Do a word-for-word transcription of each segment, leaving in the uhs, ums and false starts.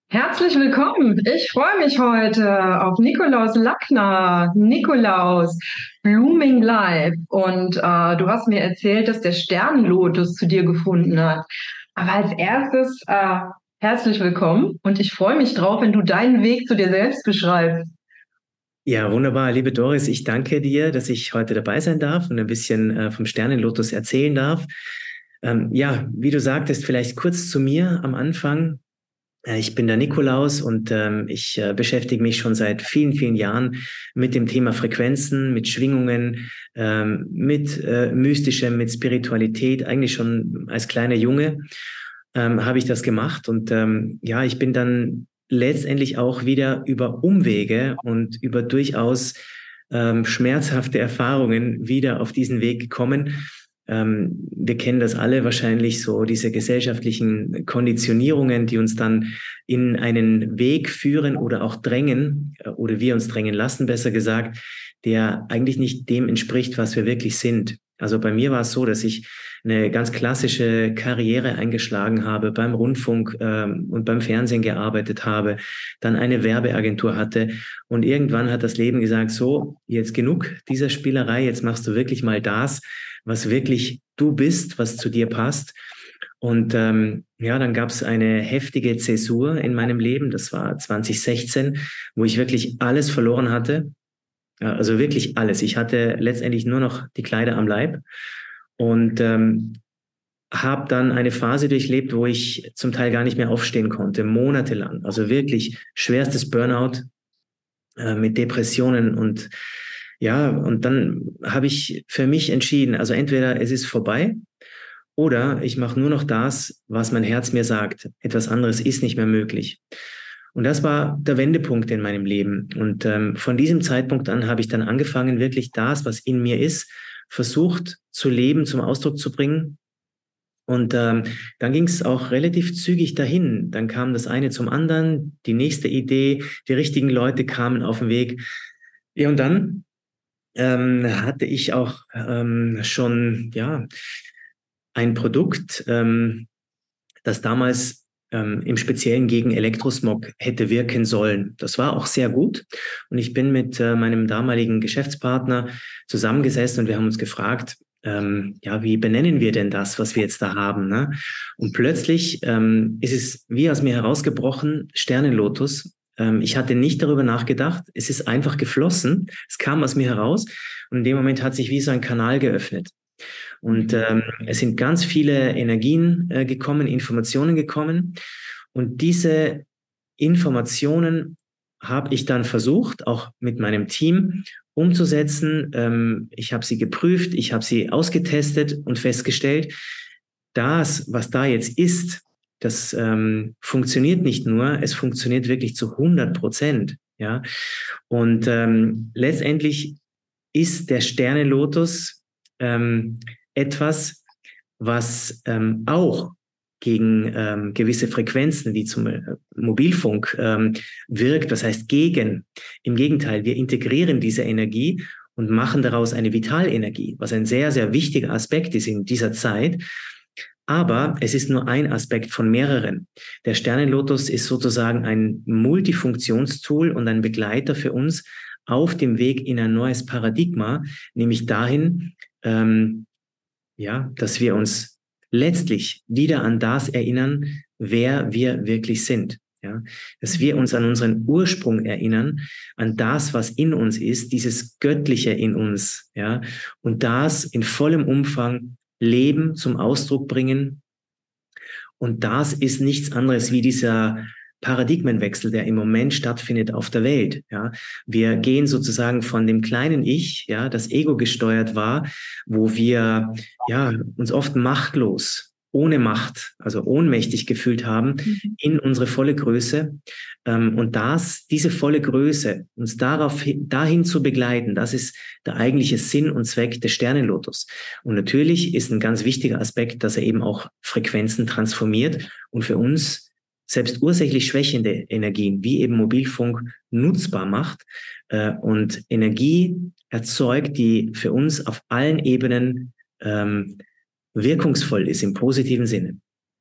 Herzlich willkommen. Ich freue mich heute auf Nikolaus Lackner, Nikolaus Blooming Life. Und äh, du hast mir erzählt, dass der Sternenlotus zu dir gefunden hat. Aber als erstes äh, herzlich willkommen und ich freue mich drauf, wenn du deinen Weg zu dir selbst beschreibst. Ja, wunderbar. Liebe Doris, ich danke dir, dass ich heute dabei sein darf und ein bisschen äh, vom Sternenlotus erzählen darf. Ähm, ja, wie du sagtest, vielleicht kurz zu mir am Anfang. Äh, ich bin der Nikolaus und ähm, ich äh, beschäftige mich schon seit vielen, vielen Jahren mit dem Thema Frequenzen, mit Schwingungen, ähm, mit äh, Mystischem, mit Spiritualität. Eigentlich schon als kleiner Junge ähm, habe ich das gemacht und ähm, ja, ich bin dann letztendlich auch wieder über Umwege und über durchaus ähm, schmerzhafte Erfahrungen wieder auf diesen Weg gekommen. Ähm, wir kennen das alle wahrscheinlich, so diese gesellschaftlichen Konditionierungen, die uns dann in einen Weg führen oder auch drängen, äh, oder wir uns drängen lassen, besser gesagt, der eigentlich nicht dem entspricht, was wir wirklich sind. Also bei mir war es so, dass ich eine ganz klassische Karriere eingeschlagen habe, beim Rundfunk ähm, und beim Fernsehen gearbeitet habe, dann eine Werbeagentur hatte und irgendwann hat das Leben gesagt, so, jetzt genug dieser Spielerei, jetzt machst du wirklich mal das, was wirklich du bist, was zu dir passt. Und ähm, ja, dann gab es eine heftige Zäsur in meinem Leben, das war zwanzig sechzehn, wo ich wirklich alles verloren hatte. Ja, also wirklich alles. Ich hatte letztendlich nur noch die Kleider am Leib und ähm, habe dann eine Phase durchlebt, wo ich zum Teil gar nicht mehr aufstehen konnte, monatelang. Also wirklich schwerstes Burnout äh, mit Depressionen und ja, und dann habe ich für mich entschieden, also entweder es ist vorbei oder ich mache nur noch das, was mein Herz mir sagt. Etwas anderes ist nicht mehr möglich. Und das war der Wendepunkt in meinem Leben. Und ähm, von diesem Zeitpunkt an habe ich dann angefangen, wirklich das, was in mir ist, versucht zu leben, zum Ausdruck zu bringen. Und ähm, dann ging es auch relativ zügig dahin. Dann kam das eine zum anderen, die nächste Idee, die richtigen Leute kamen auf den Weg. Ja, und dann ähm, hatte ich auch ähm, schon ja ein Produkt, ähm, das damals ähm, im Speziellen gegen Elektrosmog hätte wirken sollen. Das war auch sehr gut. Und ich bin mit äh, meinem damaligen Geschäftspartner zusammengesessen und wir haben uns gefragt, ähm, ja, wie benennen wir denn das, was wir jetzt da haben? Ne? Und plötzlich ähm, ist es wie aus mir herausgebrochen, Sternenlotus. Ähm, ich hatte nicht darüber nachgedacht. Es ist einfach geflossen. Es kam aus mir heraus. Und in dem Moment hat sich wie so ein Kanal geöffnet. Und ähm, es sind ganz viele Energien äh, gekommen, Informationen gekommen. Und diese Informationen habe ich dann versucht, auch mit meinem Team umzusetzen. Ähm, ich habe sie geprüft, ich habe sie ausgetestet und festgestellt, das, was da jetzt ist, das ähm, funktioniert nicht nur, es funktioniert wirklich zu hundert Prozent. Ja? Und ähm, letztendlich ist der Sternenlotus ähm, etwas, was ähm, auch gegen ähm, gewisse Frequenzen wie zum äh, Mobilfunk ähm, wirkt, das heißt gegen. Im Gegenteil, wir integrieren diese Energie und machen daraus eine Vitalenergie, was ein sehr, sehr wichtiger Aspekt ist in dieser Zeit. Aber es ist nur ein Aspekt von mehreren. Der Sternenlotus ist sozusagen ein Multifunktionstool und ein Begleiter für uns auf dem Weg in ein neues Paradigma, nämlich dahin, ähm, ja, dass wir uns letztlich wieder an das erinnern, wer wir wirklich sind. Ja, dass wir uns an unseren Ursprung erinnern, an das, was in uns ist, dieses Göttliche in uns, ja, und das in vollem Umfang leben, zum Ausdruck bringen. Und das ist nichts anderes wie dieser Paradigmenwechsel, der im Moment stattfindet auf der Welt. Ja, wir gehen sozusagen von dem kleinen Ich, ja, das Ego gesteuert war, wo wir ja uns oft machtlos, ohne Macht, also ohnmächtig gefühlt haben, Mhm. in unsere volle Größe. Ähm, und das, diese volle Größe, uns darauf dahin zu begleiten, das ist der eigentliche Sinn und Zweck des Sternenlotus. Und natürlich ist ein ganz wichtiger Aspekt, dass er eben auch Frequenzen transformiert und für uns selbst ursächlich schwächende Energien, wie eben Mobilfunk, nutzbar macht äh, und Energie erzeugt, die für uns auf allen Ebenen ähm, wirkungsvoll ist im positiven Sinne.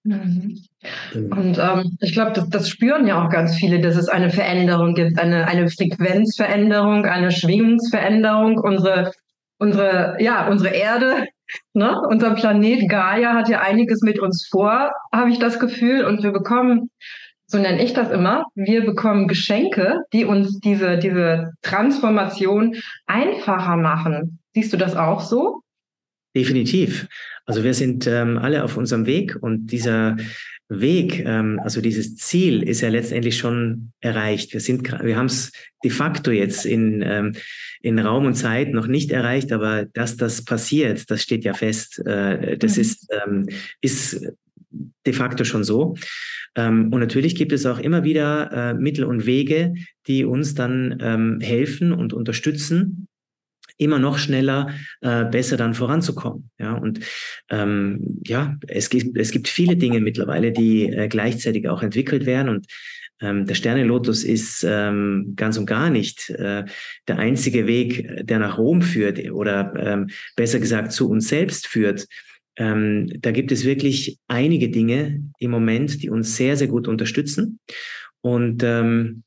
Mhm. Genau. Und ähm, ich glaube, das, das spüren ja auch ganz viele, dass es eine Veränderung gibt, eine, eine Frequenzveränderung, eine Schwingungsveränderung. Unsere, unsere, ja, unsere Erde, ne? Unser Planet Gaia hat ja einiges mit uns vor, habe ich das Gefühl. Und wir bekommen, so nenne ich das immer, wir bekommen Geschenke, die uns diese, diese Transformation einfacher machen. Siehst du das auch so? Definitiv. Also wir sind ähm, alle auf unserem Weg und dieser Weg, ähm, also dieses Ziel ist ja letztendlich schon erreicht. Wir sind, gra- wir haben es de facto jetzt in, ähm, in Raum und Zeit noch nicht erreicht, aber dass das passiert, das steht ja fest. Äh, das Mhm. ist, ähm, ist de facto schon so. Ähm, und natürlich gibt es auch immer wieder äh, Mittel und Wege, die uns dann ähm, helfen und unterstützen, immer noch schneller, äh, besser dann voranzukommen. Ja, und ähm, ja, es gibt, es gibt viele Dinge mittlerweile, die äh, gleichzeitig auch entwickelt werden. Und ähm, der Sterne-Lotus ist ähm, ganz und gar nicht äh, der einzige Weg, der nach Rom führt oder ähm, besser gesagt zu uns selbst führt. Ähm, da gibt es wirklich einige Dinge im Moment, die uns sehr, sehr gut unterstützen. Und ähm,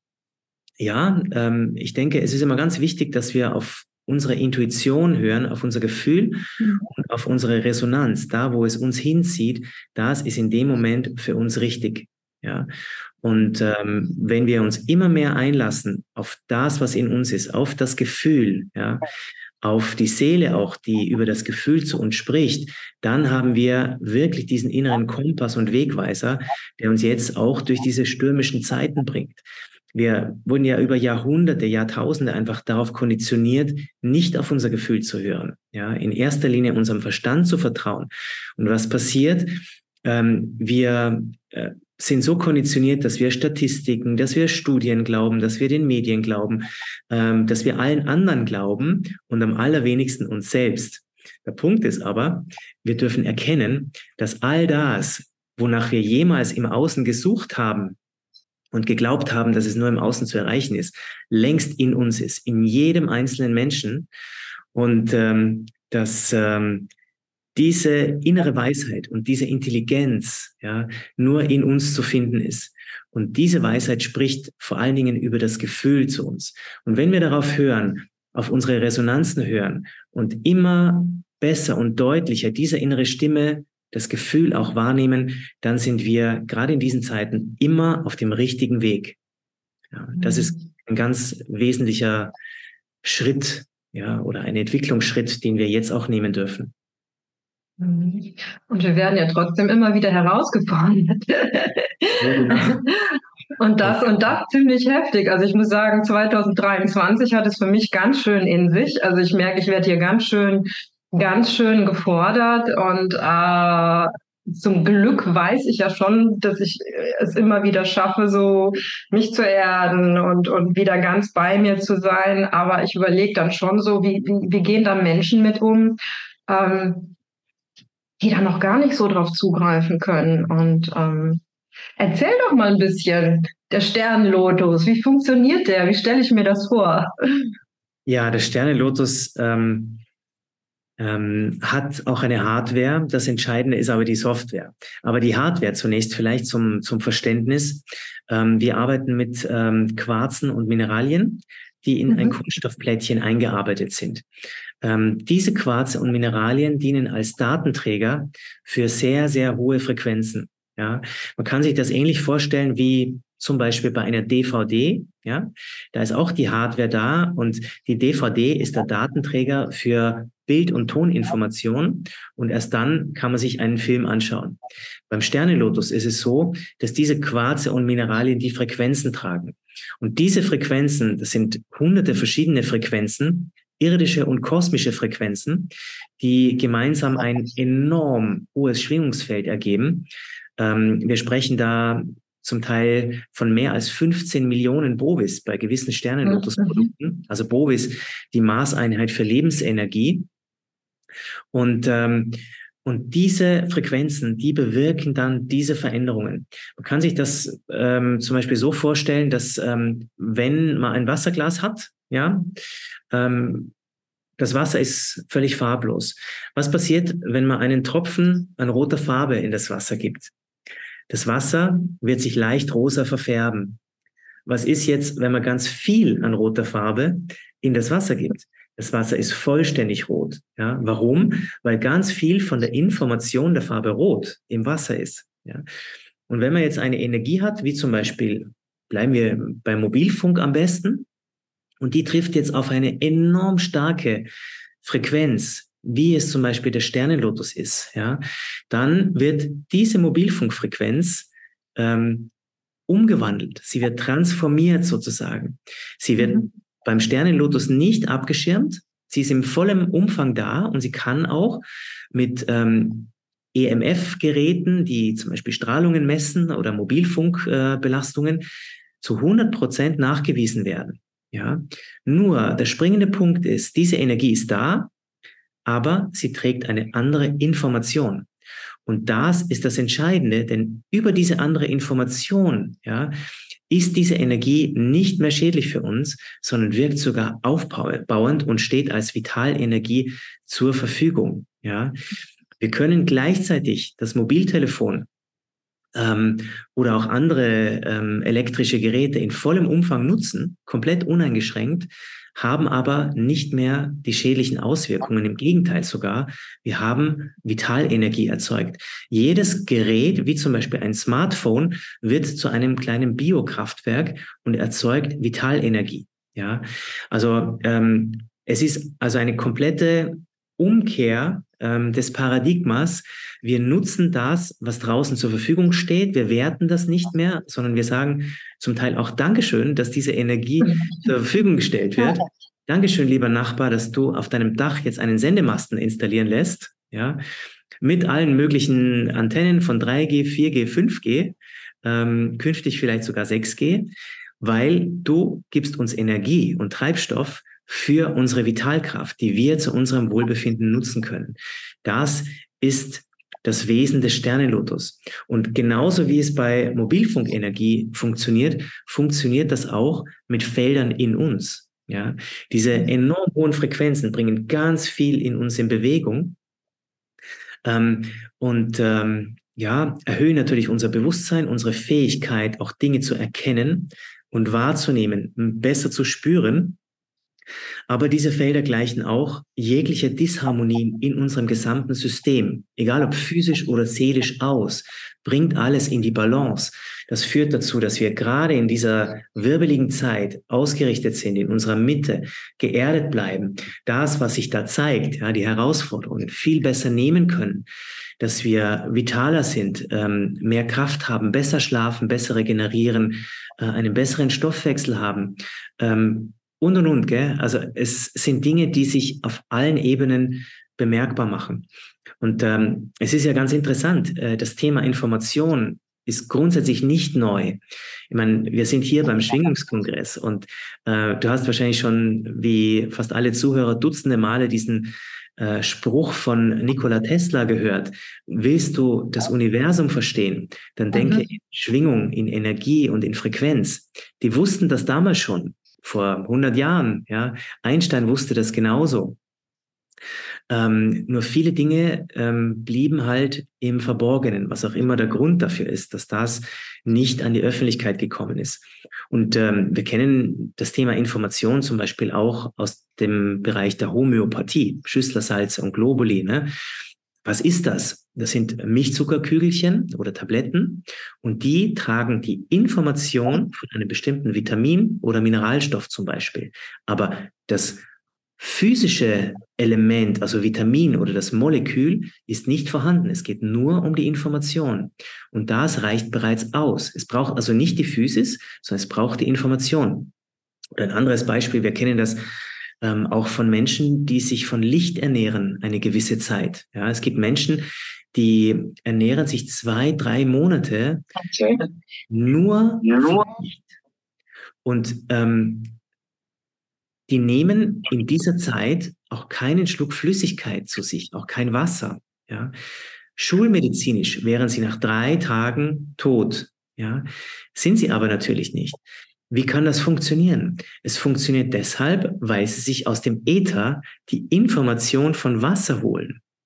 ja, ähm, ich denke, es ist immer ganz wichtig, dass wir auf unsere Intuition hören, auf unser Gefühl und auf unsere Resonanz. Da, wo es uns hinzieht, das ist in dem Moment für uns richtig. Ja. Und ähm, wenn wir uns immer mehr einlassen auf das, was in uns ist, auf das Gefühl, ja, auf die Seele auch, die über das Gefühl zu uns spricht, dann haben wir wirklich diesen inneren Kompass und Wegweiser, der uns jetzt auch durch diese stürmischen Zeiten bringt. Wir wurden ja über Jahrhunderte, Jahrtausende einfach darauf konditioniert, nicht auf unser Gefühl zu hören, ja, in erster Linie unserem Verstand zu vertrauen. Und was passiert? Ähm, wir äh, sind so konditioniert, dass wir Statistiken, dass wir Studien glauben, dass wir den Medien glauben, ähm, dass wir allen anderen glauben und am allerwenigsten uns selbst. Der Punkt ist aber, wir dürfen erkennen, dass all das, wonach wir jemals im Außen gesucht haben, und geglaubt haben, dass es nur im Außen zu erreichen ist, längst in uns ist, in jedem einzelnen Menschen. Und ähm, dass ähm, diese innere Weisheit und diese Intelligenz ja nur in uns zu finden ist. Und diese Weisheit spricht vor allen Dingen über das Gefühl zu uns. Und wenn wir darauf hören, auf unsere Resonanzen hören und immer besser und deutlicher diese innere Stimme, das Gefühl auch wahrnehmen, dann sind wir gerade in diesen Zeiten immer auf dem richtigen Weg. Ja, das ist Mhm. ein ganz wesentlicher Schritt, ja, oder ein Entwicklungsschritt, den wir jetzt auch nehmen dürfen. Mhm. Und wir werden ja trotzdem immer wieder herausgefordert. Ja, genau. Und Auf das und das ziemlich heftig. Also ich muss sagen, zwanzig dreiundzwanzig hat es für mich ganz schön in sich. Also ich merke, ich werde hier ganz schön, ganz schön gefordert und äh, zum Glück weiß ich ja schon, dass ich es immer wieder schaffe, so mich zu erden und, und wieder ganz bei mir zu sein. Aber ich überlege dann schon so, wie, wie, wie gehen da Menschen mit um, ähm, die da noch gar nicht so drauf zugreifen können. Und ähm, erzähl doch mal ein bisschen, der Sternlotus, wie funktioniert der? Wie stelle ich mir das vor? Ja, der Sterne-Lotus ähm, ähm, hat auch eine Hardware. Das Entscheidende ist aber die Software. Aber die Hardware zunächst vielleicht zum, zum Verständnis. Ähm, wir arbeiten mit ähm, Quarzen und Mineralien, die in ein Mhm. Kunststoffplättchen eingearbeitet sind. Ähm, diese Quarze und Mineralien dienen als Datenträger für sehr, sehr hohe Frequenzen. Ja, man kann sich das ähnlich vorstellen wie zum Beispiel bei einer D V D. Ja, da ist auch die Hardware da und die D V D ist der Datenträger für Bild- und Toninformationen und erst dann kann man sich einen Film anschauen. Beim Sternenlotus ist es so, dass diese Quarze und Mineralien die Frequenzen tragen. Und diese Frequenzen, das sind hunderte verschiedene Frequenzen, irdische und kosmische Frequenzen, die gemeinsam ein enorm hohes Schwingungsfeld ergeben. Ähm, wir sprechen da zum Teil von mehr als fünfzehn Millionen Bovis bei gewissen Mhm. Sternenlotusprodukten. Also Bovis, die Maßeinheit für Lebensenergie. Und, ähm, und diese Frequenzen, die bewirken dann diese Veränderungen. Man kann sich das ähm, zum Beispiel so vorstellen, dass ähm, wenn man ein Wasserglas hat, ja, ähm, das Wasser ist völlig farblos. Was passiert, wenn man einen Tropfen an roter Farbe in das Wasser gibt? Das Wasser wird sich leicht rosa verfärben. Was ist jetzt, wenn man ganz viel an roter Farbe in das Wasser gibt? Das Wasser ist vollständig rot. Ja, warum? Weil ganz viel von der Information der Farbe Rot im Wasser ist. Ja. Und wenn man jetzt eine Energie hat, wie zum Beispiel, bleiben wir beim Mobilfunk am besten, und die trifft jetzt auf eine enorm starke Frequenz, wie es zum Beispiel der Sternenlotus ist, ja, dann wird diese Mobilfunkfrequenz ähm, umgewandelt. Sie wird transformiert sozusagen. Sie wird mhm. beim Sternenlotus nicht abgeschirmt. Sie ist im vollen Umfang da und sie kann auch mit ähm, E M F-Geräten, die zum Beispiel Strahlungen messen oder Mobilfunkbelastungen, äh, zu hundert Prozent nachgewiesen werden. Ja, nur der springende Punkt ist, diese Energie ist da, aber sie trägt eine andere Information. Und das ist das Entscheidende, denn über diese andere Information, ja, ist diese Energie nicht mehr schädlich für uns, sondern wirkt sogar aufbauend und steht als Vitalenergie zur Verfügung. Ja, wir können gleichzeitig das Mobiltelefon ähm, oder auch andere ähm, elektrische Geräte in vollem Umfang nutzen, komplett uneingeschränkt, haben aber nicht mehr die schädlichen Auswirkungen. Im Gegenteil sogar, wir haben Vitalenergie erzeugt. Jedes Gerät, wie zum Beispiel ein Smartphone, wird zu einem kleinen Biokraftwerk und erzeugt Vitalenergie. Ja, also ähm, es ist also eine komplette Umkehr ähm, des Paradigmas. Wir nutzen das, was draußen zur Verfügung steht. Wir werten das nicht mehr, sondern wir sagen zum Teil auch Dankeschön, dass diese Energie zur Verfügung gestellt wird. Dankeschön, lieber Nachbar, dass du auf deinem Dach jetzt einen Sendemasten installieren lässt, ja, mit allen möglichen Antennen von drei G, vier G, fünf G, ähm, künftig vielleicht sogar sechs G, weil du gibst uns Energie und Treibstoff für unsere Vitalkraft, die wir zu unserem Wohlbefinden nutzen können. Das ist das Wesen des Sternenlotus. Und genauso wie es bei Mobilfunkenergie funktioniert, funktioniert das auch mit Feldern in uns. Ja, diese enorm hohen Frequenzen bringen ganz viel in uns in Bewegung ähm, und ähm, ja, erhöhen natürlich unser Bewusstsein, unsere Fähigkeit, auch Dinge zu erkennen und wahrzunehmen, besser zu spüren. Aber diese Felder gleichen auch jegliche Disharmonien in unserem gesamten System, egal ob physisch oder seelisch aus, bringt alles in die Balance. Das führt dazu, dass wir gerade in dieser wirbeligen Zeit ausgerichtet sind, in unserer Mitte, geerdet bleiben, das, was sich da zeigt, ja, die Herausforderungen viel besser nehmen können, dass wir vitaler sind, ähm, mehr Kraft haben, besser schlafen, besser regenerieren, äh, einen besseren Stoffwechsel haben, ähm, Und, und, und, gell? Also es sind Dinge, die sich auf allen Ebenen bemerkbar machen. Und ähm, es ist ja ganz interessant, äh, das Thema Information ist grundsätzlich nicht neu. Ich meine, wir sind hier beim Schwingungskongress und äh, du hast wahrscheinlich schon, wie fast alle Zuhörer, dutzende Male diesen äh, Spruch von Nikola Tesla gehört. Willst du das Universum verstehen, dann denke in Schwingung, in Energie und in Frequenz. Die wussten das damals schon. Vor hundert Jahren, ja. Einstein wusste das genauso. Ähm, nur viele Dinge ähm, blieben halt im Verborgenen, was auch immer der Grund dafür ist, dass das nicht an die Öffentlichkeit gekommen ist. Und ähm, wir kennen das Thema Information zum Beispiel auch aus dem Bereich der Homöopathie, Schüsslersalze und Globuli, ne? Was ist das? Das sind Milchzuckerkügelchen oder Tabletten und die tragen die Information von einem bestimmten Vitamin oder Mineralstoff zum Beispiel. Aber das physische Element, also Vitamin oder das Molekül, ist nicht vorhanden. Es geht nur um die Information. Und das reicht bereits aus. Es braucht also nicht die Physis, sondern es braucht die Information. Oder ein anderes Beispiel, wir kennen das Ähm, auch von Menschen, die sich von Licht ernähren, eine gewisse Zeit. Ja, es gibt Menschen, die ernähren sich zwei, drei Monate okay. nur von Licht. Und ähm, die nehmen in dieser Zeit auch keinen Schluck Flüssigkeit zu sich, auch kein Wasser. Ja. Schulmedizinisch wären sie nach drei Tagen tot. Ja, sind sie aber natürlich nicht. Wie kann das funktionieren? Es funktioniert deshalb, weil sie sich aus dem Äther die Information von Wasser holen.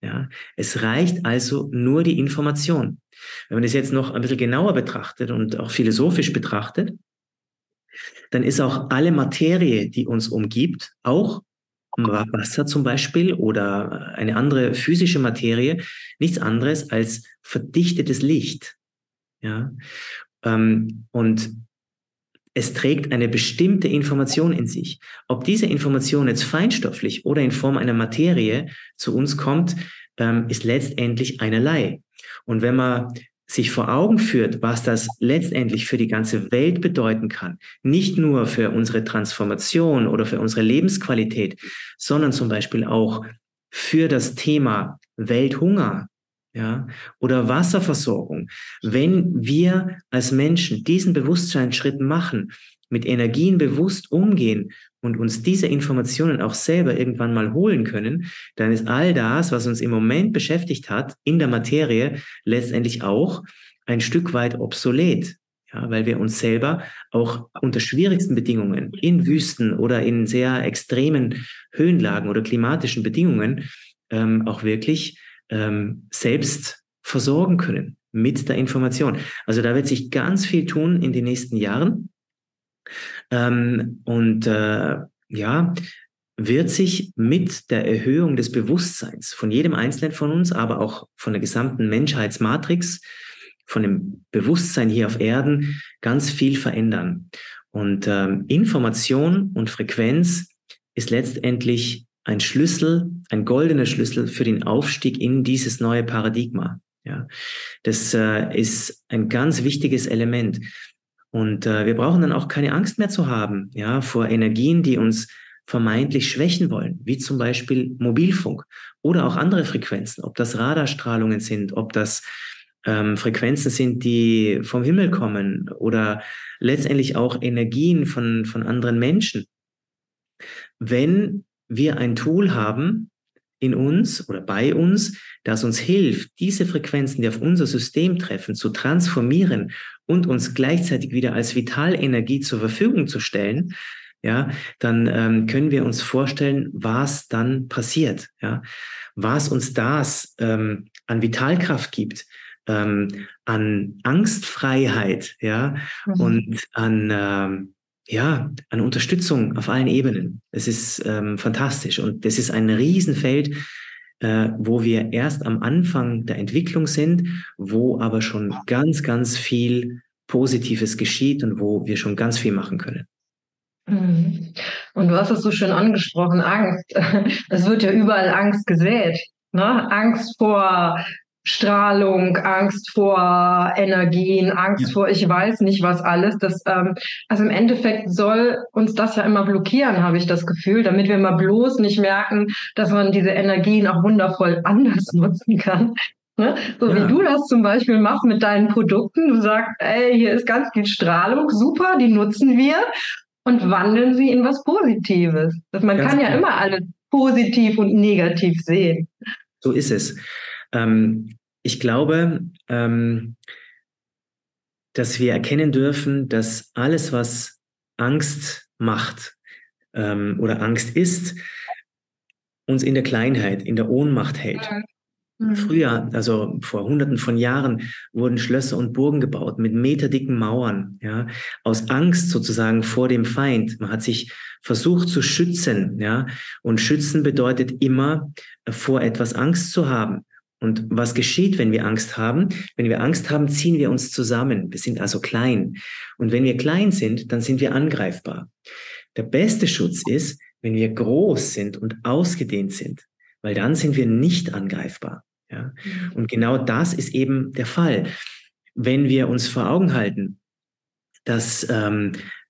Ja, es reicht also nur die Information. Wenn man das jetzt noch ein bisschen genauer betrachtet und auch philosophisch betrachtet, dann ist auch alle Materie, die uns umgibt, auch Wasser zum Beispiel oder eine andere physische Materie, nichts anderes als verdichtetes Licht. Ja, ähm, und es trägt eine bestimmte Information in sich. Ob diese Information jetzt feinstofflich oder in Form einer Materie zu uns kommt, ähm, ist letztendlich einerlei. Und wenn man sich vor Augen führt, was das letztendlich für die ganze Welt bedeuten kann, nicht nur für unsere Transformation oder für unsere Lebensqualität, sondern zum Beispiel auch für das Thema Welthunger, ja, oder Wasserversorgung. Wenn wir als Menschen diesen Bewusstseinsschritt machen, mit Energien bewusst umgehen und uns diese Informationen auch selber irgendwann mal holen können, dann ist all das, was uns im Moment beschäftigt hat, in der Materie letztendlich auch ein Stück weit obsolet. Ja, weil wir uns selber auch unter schwierigsten Bedingungen in Wüsten oder in sehr extremen Höhenlagen oder klimatischen Bedingungen ähm, auch wirklich ähm, selbst versorgen können mit der Information. Also da wird sich ganz viel tun in den nächsten Jahren. Ähm, und äh, ja, wird sich mit der Erhöhung des Bewusstseins von jedem Einzelnen von uns, aber auch von der gesamten Menschheitsmatrix, von dem Bewusstsein hier auf Erden ganz viel verändern. Und ähm, Information und Frequenz ist letztendlich ein Schlüssel, ein goldener Schlüssel für den Aufstieg in dieses neue Paradigma. Ja, das äh, ist ein ganz wichtiges Element. Und äh, wir brauchen dann auch keine Angst mehr zu haben, ja, vor Energien, die uns vermeintlich schwächen wollen, wie zum Beispiel Mobilfunk oder auch andere Frequenzen, ob das Radarstrahlungen sind, ob das ähm, Frequenzen sind, die vom Himmel kommen oder letztendlich auch Energien von, von anderen Menschen. Wenn wir ein Tool haben in uns oder bei uns, das uns hilft, diese Frequenzen, die auf unser System treffen, zu transformieren und uns gleichzeitig wieder als Vitalenergie zur Verfügung zu stellen, ja, dann ähm, können wir uns vorstellen, was dann passiert, ja, was uns das ähm, an Vitalkraft gibt, ähm, an Angstfreiheit, ja, mhm. und an ähm, ja, an Unterstützung auf allen Ebenen. Es ist ähm, fantastisch und das ist ein Riesenfeld, äh, wo wir erst am Anfang der Entwicklung sind, wo aber schon ganz, ganz viel Positives geschieht und wo wir schon ganz viel machen können. Und du hast es so schön angesprochen, Angst. Es wird ja überall Angst gesät, ne? Angst vor Strahlung, Angst vor Energien, Angst ja. vor ich weiß nicht was alles. Das, ähm, also im Endeffekt soll uns das ja immer blockieren, habe ich das Gefühl, damit wir mal bloß nicht merken, dass man diese Energien auch wundervoll anders nutzen kann. Ne? So ja. wie du das zum Beispiel machst mit deinen Produkten. Du sagst, ey, hier ist ganz viel Strahlung, super, die nutzen wir und wandeln sie in was Positives. Also man ganz kann ja klar. immer alles positiv und negativ sehen. So ist es. Ähm, ich glaube, ähm, dass wir erkennen dürfen, dass alles, was Angst macht ähm, oder Angst ist, uns in der Kleinheit, in der Ohnmacht hält. Mhm. Früher, also vor Hunderten von Jahren, wurden Schlösser und Burgen gebaut mit meterdicken Mauern, ja, aus Angst sozusagen vor dem Feind. Man hat sich versucht zu schützen, ja, und schützen bedeutet immer, vor etwas Angst zu haben. Und was geschieht, wenn wir Angst haben? Wenn wir Angst haben, ziehen wir uns zusammen. Wir sind also klein. Und wenn wir klein sind, dann sind wir angreifbar. Der beste Schutz ist, wenn wir groß sind und ausgedehnt sind, weil dann sind wir nicht angreifbar. Ja? Und genau das ist eben der Fall. Wenn wir uns vor Augen halten, dass ähm,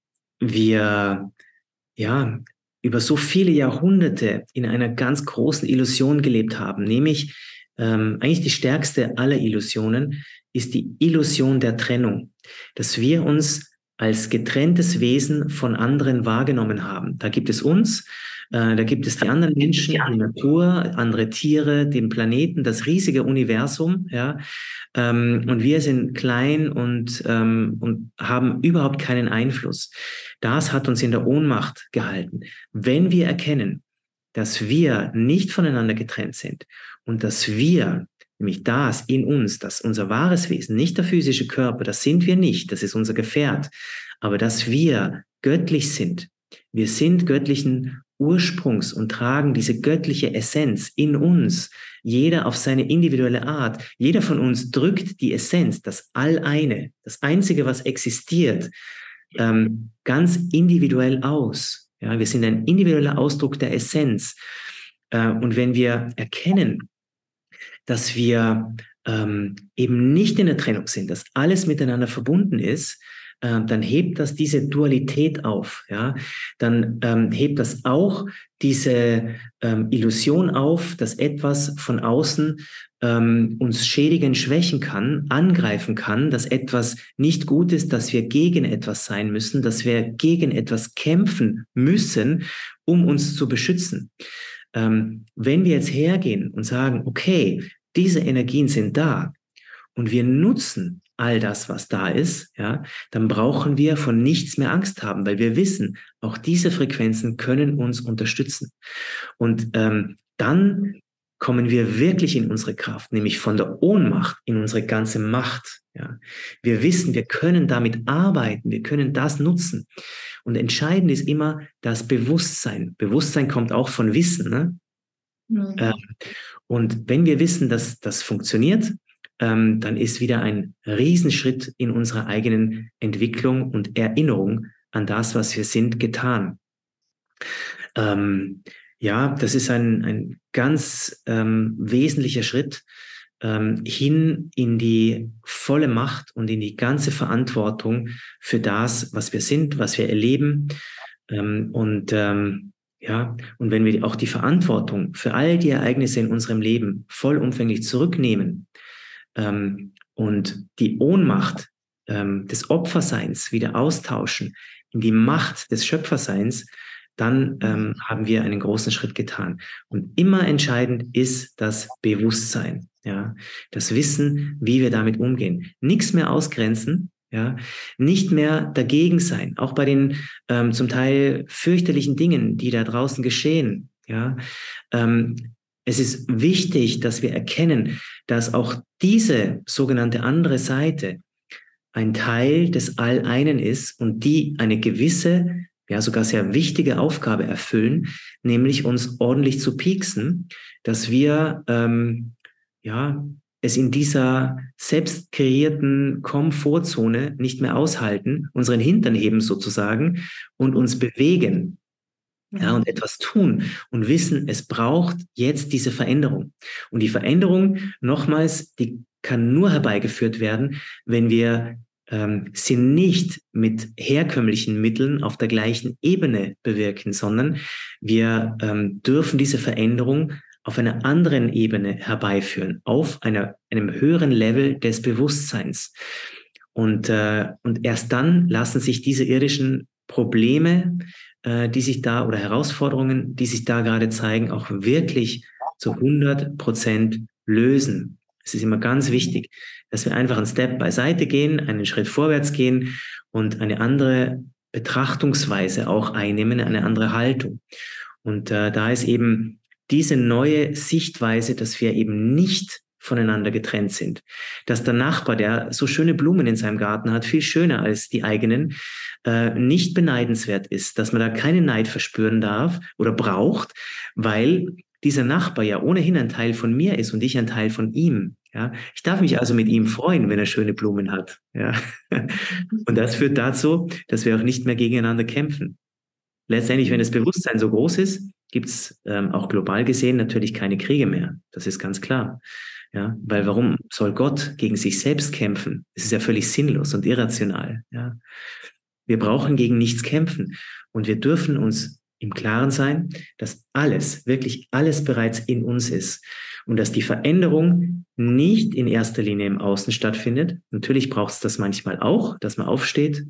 wir ja über so viele Jahrhunderte in einer ganz großen Illusion gelebt haben, nämlich ähm, eigentlich die stärkste aller Illusionen ist die Illusion der Trennung, dass wir uns als getrenntes Wesen von anderen wahrgenommen haben. Da gibt es uns, äh, da gibt es die anderen Menschen, die Natur, andere Tiere, den Planeten, das riesige Universum, ja, ähm, und wir sind klein und, ähm, und haben überhaupt keinen Einfluss. Das hat uns in der Ohnmacht gehalten. Wenn wir erkennen, dass wir nicht voneinander getrennt sind und dass wir, nämlich das in uns, dass unser wahres Wesen, nicht der physische Körper, das sind wir nicht, das ist unser Gefährt, aber dass wir göttlich sind. Wir sind göttlichen Ursprungs und tragen diese göttliche Essenz in uns, jeder auf seine individuelle Art. Jeder von uns drückt die Essenz, das All-Eine, das Einzige, was existiert, ähm, ganz individuell aus. Ja, wir sind ein individueller Ausdruck der Essenz. Äh, und wenn wir erkennen, dass wir ähm, eben nicht in der Trennung sind, dass alles miteinander verbunden ist, äh, dann hebt das diese Dualität auf. Ja? Dann ähm, hebt das auch diese ähm, Illusion auf, dass etwas von außen ähm, uns schädigen, schwächen kann, angreifen kann, dass etwas nicht gut ist, dass wir gegen etwas sein müssen, dass wir gegen etwas kämpfen müssen, um uns zu beschützen. Ähm, wenn wir jetzt hergehen und sagen, okay, diese Energien sind da und wir nutzen all das, was da ist, ja, dann brauchen wir von nichts mehr Angst haben, weil wir wissen, auch diese Frequenzen können uns unterstützen. Und ähm, dann kommen wir wirklich in unsere Kraft, nämlich von der Ohnmacht in unsere ganze Macht. Ja. Wir wissen, wir können damit arbeiten, wir können das nutzen. Und entscheidend ist immer das Bewusstsein. Bewusstsein kommt auch von Wissen. Ne? Mhm. Ähm, und wenn wir wissen, dass das funktioniert, ähm, dann ist wieder ein Riesenschritt in unserer eigenen Entwicklung und Erinnerung an das, was wir sind, getan. Ähm, ja, das ist ein, ein ganz ähm, wesentlicher Schritt ähm, hin in die volle Macht und in die ganze Verantwortung für das, was wir sind, was wir erleben. Ähm, und ähm, ja, und wenn wir auch die Verantwortung für all die Ereignisse in unserem Leben vollumfänglich zurücknehmen ähm, und die Ohnmacht ähm, des Opferseins wieder austauschen in die Macht des Schöpferseins, dann ähm, haben wir einen großen Schritt getan. Und immer entscheidend ist das Bewusstsein, ja, das Wissen, wie wir damit umgehen. Nichts mehr ausgrenzen, ja, nicht mehr dagegen sein, auch bei den ähm, zum Teil fürchterlichen Dingen, die da draußen geschehen, ja. Ähm, es ist wichtig, dass wir erkennen, dass auch diese sogenannte andere Seite ein Teil des All-Einen ist und die eine gewisse, ja sogar sehr wichtige Aufgabe erfüllen, nämlich uns ordentlich zu pieksen, dass wir ähm, ja es in dieser selbst kreierten Komfortzone nicht mehr aushalten, unseren Hintern heben sozusagen und uns bewegen. Ja, und etwas tun und wissen, es braucht jetzt diese Veränderung. Und die Veränderung, nochmals, die kann nur herbeigeführt werden, wenn wir ähm, sie nicht mit herkömmlichen Mitteln auf der gleichen Ebene bewirken, sondern wir ähm, dürfen diese Veränderung auf einer anderen Ebene herbeiführen, auf einer, einem höheren Level des Bewusstseins. Und, äh, und erst dann lassen sich diese irdischen Probleme, äh, die sich da oder Herausforderungen, die sich da gerade zeigen, auch wirklich zu hundert Prozent lösen. Es ist immer ganz wichtig, dass wir einfach einen Step beiseite gehen, einen Schritt vorwärts gehen und eine andere Betrachtungsweise auch einnehmen, eine andere Haltung. Und äh, da ist eben diese neue Sichtweise, dass wir eben nicht voneinander getrennt sind. Dass der Nachbar, der so schöne Blumen in seinem Garten hat, viel schöner als die eigenen, äh, nicht beneidenswert ist, dass man da keinen Neid verspüren darf oder braucht, weil dieser Nachbar ja ohnehin ein Teil von mir ist und ich ein Teil von ihm. Ja, ich darf mich also mit ihm freuen, wenn er schöne Blumen hat. Ja, und das führt dazu, dass wir auch nicht mehr gegeneinander kämpfen. Letztendlich, wenn das Bewusstsein so groß ist, gibt es ähm, auch global gesehen natürlich keine Kriege mehr. Das ist ganz klar. Ja, weil warum soll Gott gegen sich selbst kämpfen? Es ist ja völlig sinnlos und irrational. Ja, wir brauchen gegen nichts kämpfen und wir dürfen uns im Klaren sein, dass alles, wirklich alles bereits in uns ist und dass die Veränderung nicht in erster Linie im Außen stattfindet. Natürlich braucht es das manchmal auch, dass man aufsteht,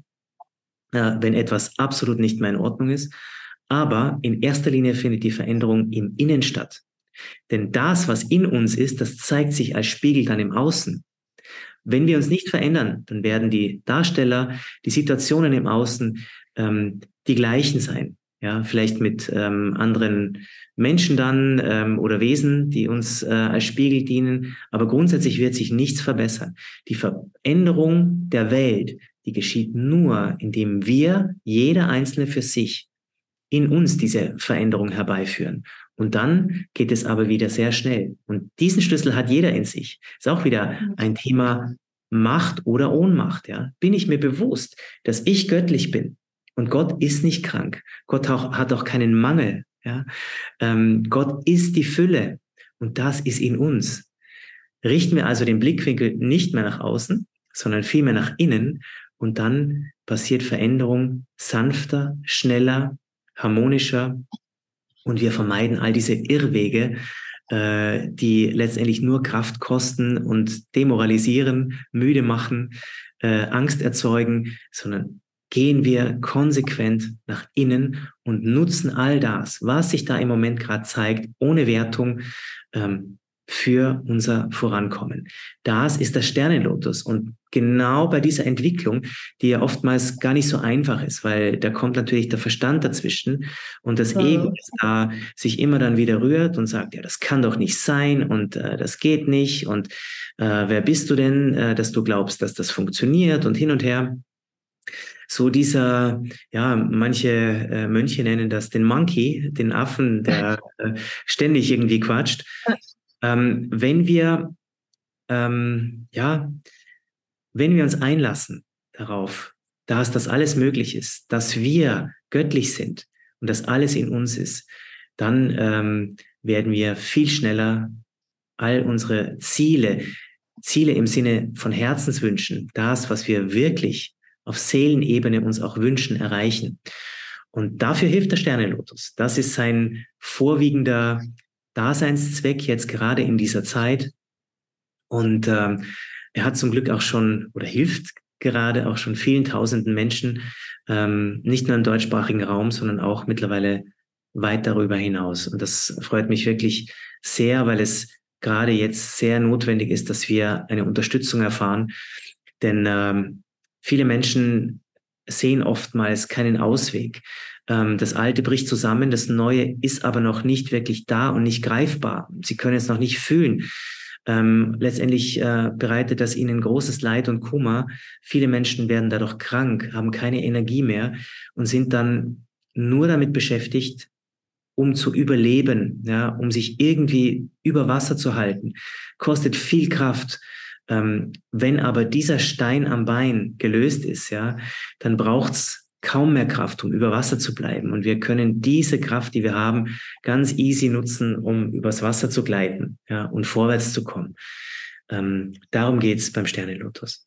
äh, wenn etwas absolut nicht mehr in Ordnung ist. Aber in erster Linie findet die Veränderung im Innen statt. Denn das, was in uns ist, das zeigt sich als Spiegel dann im Außen. Wenn wir uns nicht verändern, dann werden die Darsteller, die Situationen im Außen ähm, die gleichen sein. ja, vielleicht mit ähm, anderen Menschen dann ähm, oder Wesen, die uns äh, als Spiegel dienen, aber grundsätzlich wird sich nichts verbessern. Die Veränderung der Welt, die geschieht nur, indem wir, jeder Einzelne für sich, in uns diese Veränderung herbeiführen. Und dann geht es aber wieder sehr schnell. Und diesen Schlüssel hat jeder in sich. Ist auch wieder ein Thema Macht oder Ohnmacht. Ja? Bin ich mir bewusst, dass ich göttlich bin und Gott ist nicht krank. Gott auch, hat auch keinen Mangel. Ja? Ähm, Gott ist die Fülle und das ist in uns. Richten wir also den Blickwinkel nicht mehr nach außen, sondern vielmehr nach innen und dann passiert Veränderung sanfter, schneller, harmonischer und wir vermeiden all diese Irrwege, äh, die letztendlich nur Kraft kosten und demoralisieren, müde machen, äh, Angst erzeugen, sondern gehen wir konsequent nach innen und nutzen all das, was sich da im Moment gerade zeigt, ohne Wertung, ähm, für unser Vorankommen. Das ist das Sternenlotus. Und genau bei dieser Entwicklung, die ja oftmals gar nicht so einfach ist, weil da kommt natürlich der Verstand dazwischen und das Ego, das da sich immer dann wieder rührt und sagt, ja, das kann doch nicht sein und äh, das geht nicht und äh, wer bist du denn, äh, dass du glaubst, dass das funktioniert und hin und her. So dieser, ja, manche äh, Mönche nennen das den Monkey, den Affen, der äh, ständig irgendwie quatscht. Ähm, wenn wir, ähm, ja, wenn wir uns einlassen darauf, dass das alles möglich ist, dass wir göttlich sind und dass alles in uns ist, dann ähm, werden wir viel schneller all unsere Ziele, Ziele im Sinne von Herzenswünschen, das, was wir wirklich auf Seelenebene uns auch wünschen, erreichen. Und dafür hilft der Sternenlotus. Das ist sein vorwiegender Daseinszweck jetzt gerade in dieser Zeit. Und ähm, er hat zum Glück auch schon oder hilft gerade auch schon vielen tausenden Menschen, ähm, nicht nur im deutschsprachigen Raum, sondern auch mittlerweile weit darüber hinaus. Und das freut mich wirklich sehr, weil es gerade jetzt sehr notwendig ist, dass wir eine Unterstützung erfahren. Denn ähm, viele Menschen sehen oftmals keinen Ausweg. Ähm, das Alte bricht zusammen, das Neue ist aber noch nicht wirklich da und nicht greifbar. Sie können es noch nicht fühlen. Ähm, letztendlich äh, bereitet das ihnen großes Leid und Kummer. Viele Menschen werden dadurch krank, haben keine Energie mehr und sind dann nur damit beschäftigt, um zu überleben, ja, um sich irgendwie über Wasser zu halten. Kostet viel Kraft. Ähm, wenn aber dieser Stein am Bein gelöst ist, ja, dann braucht's kaum mehr Kraft, um über Wasser zu bleiben. Und wir können diese Kraft, die wir haben, ganz easy nutzen, um übers Wasser zu gleiten, ja, und vorwärts zu kommen. Ähm, darum geht's beim Sternenlotus.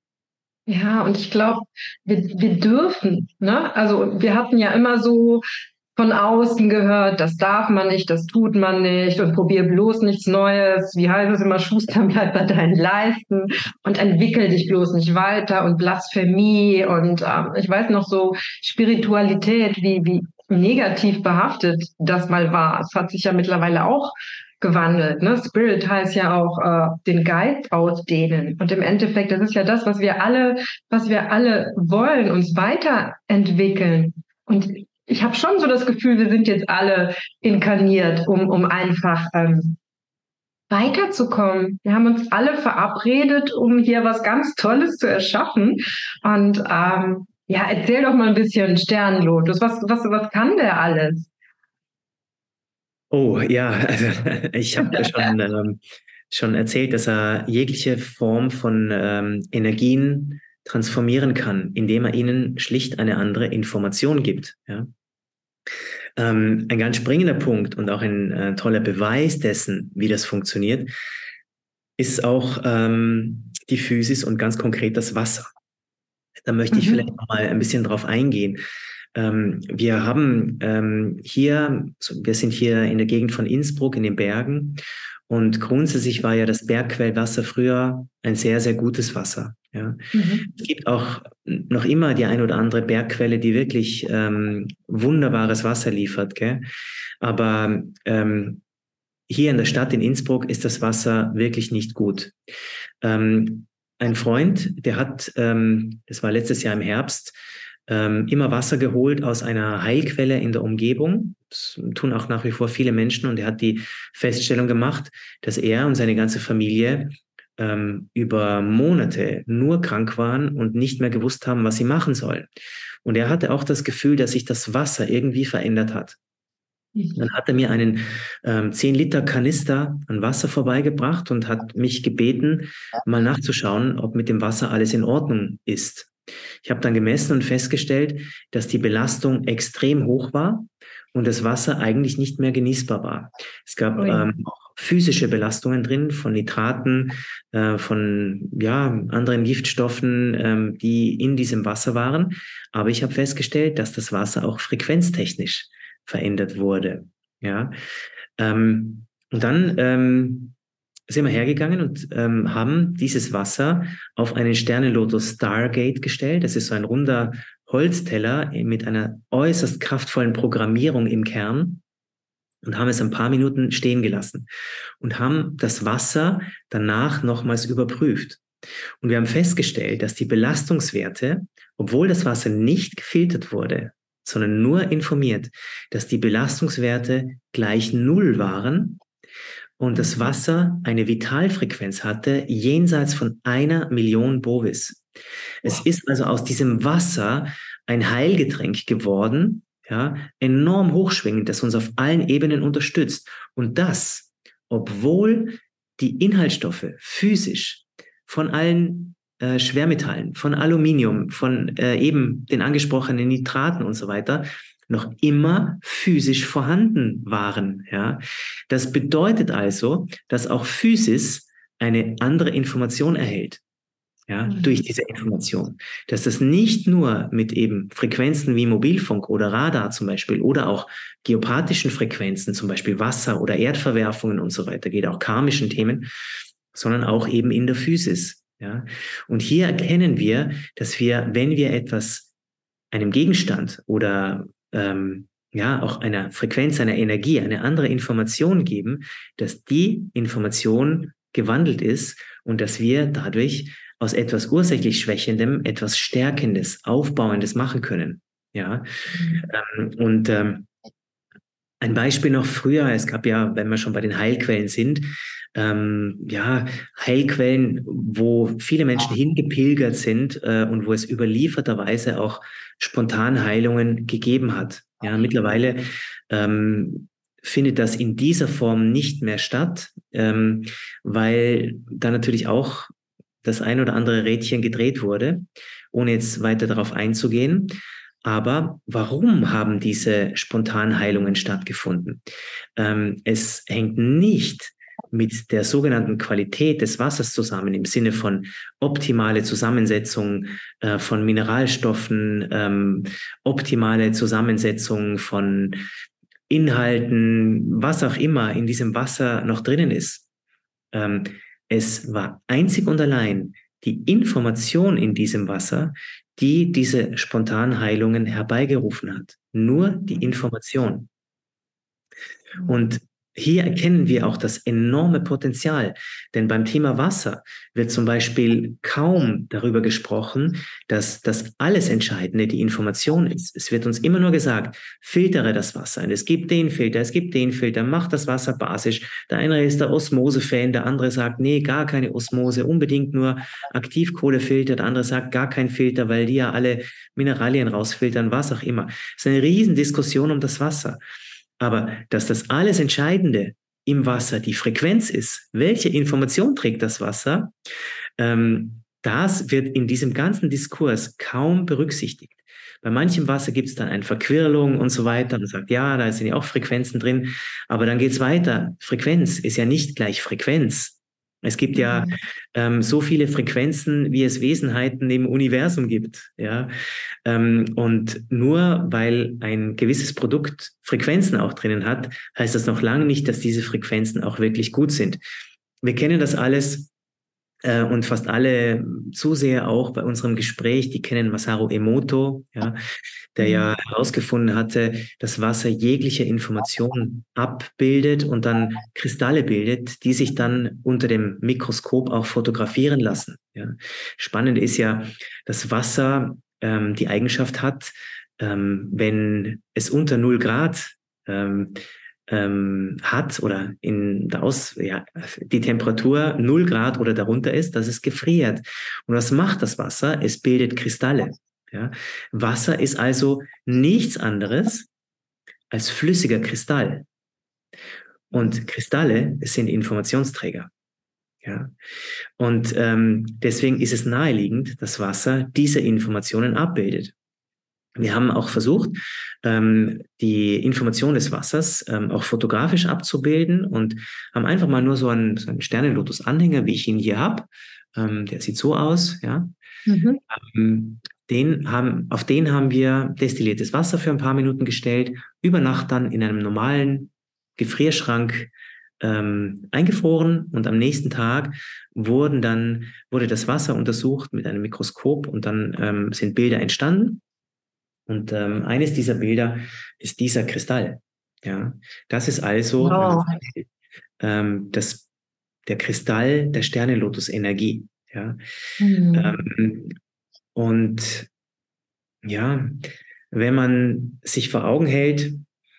Ja, und ich glaube, wir, wir dürfen, ne? Also wir hatten ja immer so von außen gehört, das darf man nicht, das tut man nicht und probier bloß nichts Neues. Wie heißt es immer, Schuster, bleib bei deinen Leisten und entwickel dich bloß nicht weiter und Blasphemie und ähm, ich weiß noch so Spiritualität, wie, wie negativ behaftet das mal war. Es hat sich ja mittlerweile auch gewandelt. Ne? Spirit heißt ja auch äh, den Geist ausdehnen. Und im Endeffekt, das ist ja das, was wir alle, was wir alle wollen, uns weiterentwickeln. Und ich habe schon so das Gefühl, wir sind jetzt alle inkarniert, um, um einfach ähm, weiterzukommen. Wir haben uns alle verabredet, um hier was ganz Tolles zu erschaffen. Und ähm, ja, erzähl doch mal ein bisschen Sternenlotus. Was, was, was kann der alles? Oh ja, also ich habe schon, ähm, schon erzählt, dass er jegliche Form von ähm, Energien transformieren kann, indem er ihnen schlicht eine andere Information gibt. Ja? Ähm, ein ganz springender Punkt und auch ein äh, toller Beweis dessen, wie das funktioniert, ist auch ähm, die Physis und ganz konkret das Wasser. Da möchte ich vielleicht Mhm. noch mal ein bisschen drauf eingehen. Ähm, wir haben ähm, hier, so, wir sind hier in der Gegend von Innsbruck in den Bergen und grundsätzlich war ja das Bergquellwasser früher ein sehr, sehr gutes Wasser. Ja. Mhm. Es gibt auch noch immer die ein oder andere Bergquelle, die wirklich ähm, wunderbares Wasser liefert. Gell? Aber ähm, hier in der Stadt in Innsbruck ist das Wasser wirklich nicht gut. Ähm, ein Freund, der hat, ähm, das war letztes Jahr im Herbst, ähm, immer Wasser geholt aus einer Heilquelle in der Umgebung. Das tun auch nach wie vor viele Menschen. Und er hat die Feststellung gemacht, dass er und seine ganze Familie ähm, über Monate nur krank waren und nicht mehr gewusst haben, was sie machen sollen. Und er hatte auch das Gefühl, dass sich das Wasser irgendwie verändert hat. Dann hat er mir einen ähm, zehn Liter Kanister an Wasser vorbeigebracht und hat mich gebeten, mal nachzuschauen, ob mit dem Wasser alles in Ordnung ist. Ich habe dann gemessen und festgestellt, dass die Belastung extrem hoch war und das Wasser eigentlich nicht mehr genießbar war. Es gab Ui. ähm, auch physische Belastungen drin von Nitraten, äh, von ja, anderen Giftstoffen, ähm, die in diesem Wasser waren. Aber ich habe festgestellt, dass das Wasser auch frequenztechnisch verändert wurde. Ja, ähm, und dann ähm, sind wir hergegangen und ähm, haben dieses Wasser auf einen Sternenlotus Stargate gestellt. Das ist so ein runder Holzteller mit einer äußerst kraftvollen Programmierung im Kern und haben es ein paar Minuten stehen gelassen und haben das Wasser danach nochmals überprüft. Und wir haben festgestellt, dass die Belastungswerte, obwohl das Wasser nicht gefiltert wurde, sondern nur informiert, dass die Belastungswerte gleich null waren und das Wasser eine Vitalfrequenz hatte jenseits von einer Million Bovis. Es ist also aus diesem Wasser ein Heilgetränk geworden, ja, enorm hochschwingend, das uns auf allen Ebenen unterstützt. Und das, obwohl die Inhaltsstoffe physisch von allen äh, Schwermetallen, von Aluminium, von äh, eben den angesprochenen Nitraten und so weiter, noch immer physisch vorhanden waren. Ja? Das bedeutet also, dass auch Physis eine andere Information erhält. Ja, mhm. durch diese Information. Dass das nicht nur mit eben Frequenzen wie Mobilfunk oder Radar zum Beispiel oder auch geopathischen Frequenzen, zum Beispiel Wasser oder Erdverwerfungen und so weiter geht, auch karmischen Themen, sondern auch eben in der Physis. Ja? Und hier erkennen wir, dass wir, wenn wir etwas, einem Gegenstand oder ähm, ja, auch einer Frequenz, einer Energie, eine andere Information geben, dass die Information gewandelt ist und dass wir dadurch aus etwas ursächlich Schwächendem etwas Stärkendes, Aufbauendes machen können. Ja, mhm. ähm, und ähm, ein Beispiel noch früher, es gab ja, wenn wir schon bei den Heilquellen sind, ähm, ja, Heilquellen, wo viele Menschen hingepilgert sind äh, und wo es überlieferterweise auch Spontanheilungen gegeben hat. Ja, mittlerweile ähm, findet das in dieser Form nicht mehr statt, ähm, weil da natürlich auch das ein oder andere Rädchen gedreht wurde, ohne jetzt weiter darauf einzugehen. Aber warum haben diese Spontanheilungen stattgefunden? Ähm, es hängt nicht mit der sogenannten Qualität des Wassers zusammen, im Sinne von optimale Zusammensetzung äh, von Mineralstoffen, ähm, optimale Zusammensetzung von Inhalten, was auch immer in diesem Wasser noch drinnen ist. Ähm, es war einzig und allein die Information in diesem Wasser, die diese Spontanheilungen herbeigerufen hat. Nur die Information. Und hier erkennen wir auch das enorme Potenzial, denn beim Thema Wasser wird zum Beispiel kaum darüber gesprochen, dass das alles Entscheidende die Information ist. Es wird uns immer nur gesagt, filtere das Wasser. Und es gibt den Filter, es gibt den Filter, mach das Wasser basisch. Der eine ist der Osmose-Fan, der andere sagt, nee, gar keine Osmose, unbedingt nur Aktivkohlefilter. Der andere sagt, gar kein Filter, weil die ja alle Mineralien rausfiltern, was auch immer. Es ist eine Riesendiskussion um das Wasser. Aber dass das alles Entscheidende im Wasser die Frequenz ist, welche Information trägt das Wasser, ähm, das wird in diesem ganzen Diskurs kaum berücksichtigt. Bei manchem Wasser gibt es dann eine Verquirlung und so weiter. Man sagt, ja, da sind ja auch Frequenzen drin. Aber dann geht es weiter. Frequenz ist ja nicht gleich Frequenz. Es gibt ja ähm, so viele Frequenzen, wie es Wesenheiten im Universum gibt. Ja? Ähm, und nur weil ein gewisses Produkt Frequenzen auch drinnen hat, heißt das noch lange nicht, dass diese Frequenzen auch wirklich gut sind. Wir kennen das alles äh, und fast alle Zuseher auch bei unserem Gespräch, die kennen Masaru Emoto, ja, der ja herausgefunden hatte, dass Wasser jegliche Information abbildet und dann Kristalle bildet, die sich dann unter dem Mikroskop auch fotografieren lassen. Ja. Spannend ist ja, dass Wasser ähm, die Eigenschaft hat, ähm, wenn es unter null Grad ähm, ähm, hat oder in der Aus, ja, die Temperatur null Grad oder darunter ist, dass es gefriert. Und was macht das Wasser? Es bildet Kristalle. Ja? Wasser ist also nichts anderes als flüssiger Kristall. Und Kristalle sind Informationsträger. Ja? Und ähm, deswegen ist es naheliegend, dass Wasser diese Informationen abbildet. Wir haben auch versucht, ähm, die Information des Wassers ähm, auch fotografisch abzubilden und haben einfach mal nur so einen, so einen Sternenlotus-Anhänger, wie ich ihn hier habe. Ähm, der sieht so aus, ja. Mhm. Ähm, den haben, auf den haben wir destilliertes Wasser für ein paar Minuten gestellt, über Nacht dann in einem normalen Gefrierschrank ähm, eingefroren und am nächsten Tag wurden dann, wurde das Wasser untersucht mit einem Mikroskop und dann ähm, sind Bilder entstanden. Und ähm, eines dieser Bilder ist dieser Kristall. Ja, das ist also, wenn man Wow. sagt, ähm, das, der Kristall der Sternenlotus-Energie. Ja, Mhm. ähm, und ja, wenn man sich vor Augen hält,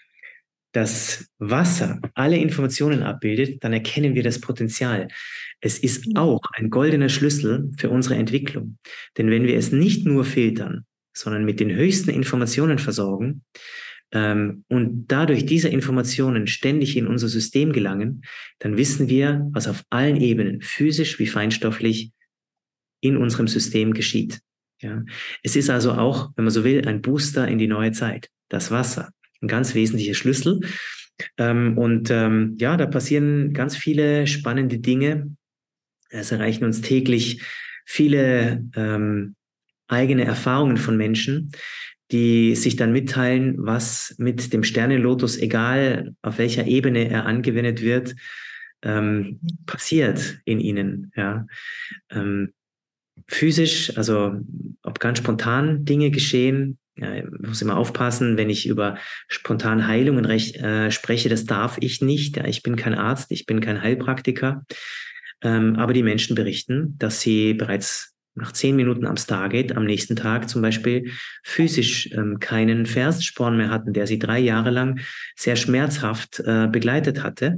dass Wasser alle Informationen abbildet, dann erkennen wir das Potenzial. Es ist auch ein goldener Schlüssel für unsere Entwicklung. Denn wenn wir es nicht nur filtern, sondern mit den höchsten Informationen versorgen ähm, und dadurch diese Informationen ständig in unser System gelangen, dann wissen wir, was auf allen Ebenen, physisch wie feinstofflich, in unserem System geschieht. Ja. Es ist also auch, wenn man so will, ein Booster in die neue Zeit, das Wasser. Ein ganz wesentlicher Schlüssel. Ähm, und ähm, ja, da passieren ganz viele spannende Dinge. Es erreichen uns täglich viele ähm, eigene Erfahrungen von Menschen, die sich dann mitteilen, was mit dem Sternenlotus, egal auf welcher Ebene er angewendet wird, ähm, passiert in ihnen. Ja. Ähm, physisch, also ob ganz spontan Dinge geschehen. Ja, ich muss immer aufpassen, wenn ich über spontane Heilungen recht, äh, spreche, das darf ich nicht. Ja, ich bin kein Arzt, ich bin kein Heilpraktiker. Ähm, aber die Menschen berichten, dass sie bereits nach zehn Minuten am Stargate, am nächsten Tag zum Beispiel, physisch ähm, keinen Fersensporn mehr hatten, der sie drei Jahre lang sehr schmerzhaft äh, begleitet hatte.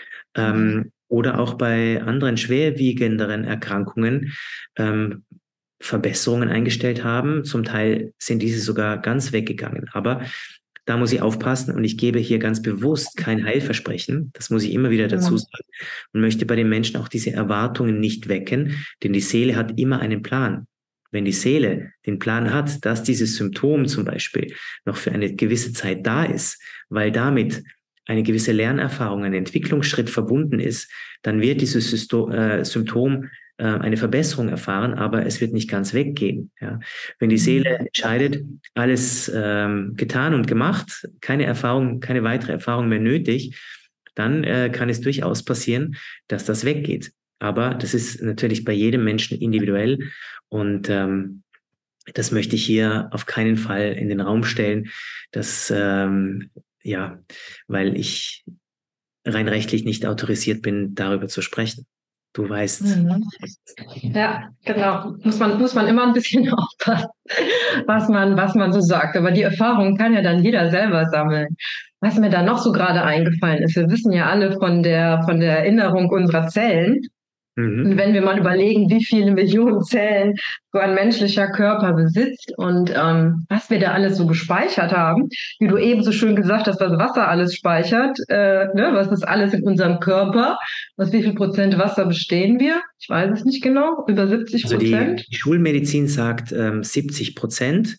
Ähm, oder auch bei anderen schwerwiegenderen Erkrankungen ähm, Verbesserungen eingestellt haben. Zum Teil sind diese sogar ganz weggegangen. Aber da muss ich aufpassen und ich gebe hier ganz bewusst kein Heilversprechen. Das muss ich immer wieder dazu sagen und möchte bei den Menschen auch diese Erwartungen nicht wecken, denn die Seele hat immer einen Plan. Wenn die Seele den Plan hat, dass dieses Symptom zum Beispiel noch für eine gewisse Zeit da ist, weil damit eine gewisse Lernerfahrung, ein Entwicklungsschritt verbunden ist, dann wird dieses Symptom äh, eine Verbesserung erfahren, aber es wird nicht ganz weggehen. Ja. Wenn die Seele entscheidet, alles ähm, getan und gemacht, keine Erfahrung, keine weitere Erfahrung mehr nötig, dann äh, kann es durchaus passieren, dass das weggeht. Aber das ist natürlich bei jedem Menschen individuell und ähm, das möchte ich hier auf keinen Fall in den Raum stellen, dass ähm, ja, weil ich rein rechtlich nicht autorisiert bin, darüber zu sprechen. Du weißt. Mhm. Ja, genau. Muss man, muss man immer ein bisschen aufpassen, was man, was man so sagt. Aber die Erfahrung kann ja dann jeder selber sammeln. Was mir da noch so gerade eingefallen ist, wir wissen ja alle von der, von der Erinnerung unserer Zellen. Mhm. Und wenn wir mal überlegen, wie viele Millionen Zellen so ein menschlicher Körper besitzt und ähm, was wir da alles so gespeichert haben, wie du eben so schön gesagt hast, was Wasser alles speichert, äh, ne, was ist alles in unserem Körper, aus wie viel Prozent Wasser bestehen wir? Ich weiß es nicht genau, über siebzig Also Prozent. die, die Schulmedizin sagt ähm, siebzig Prozent.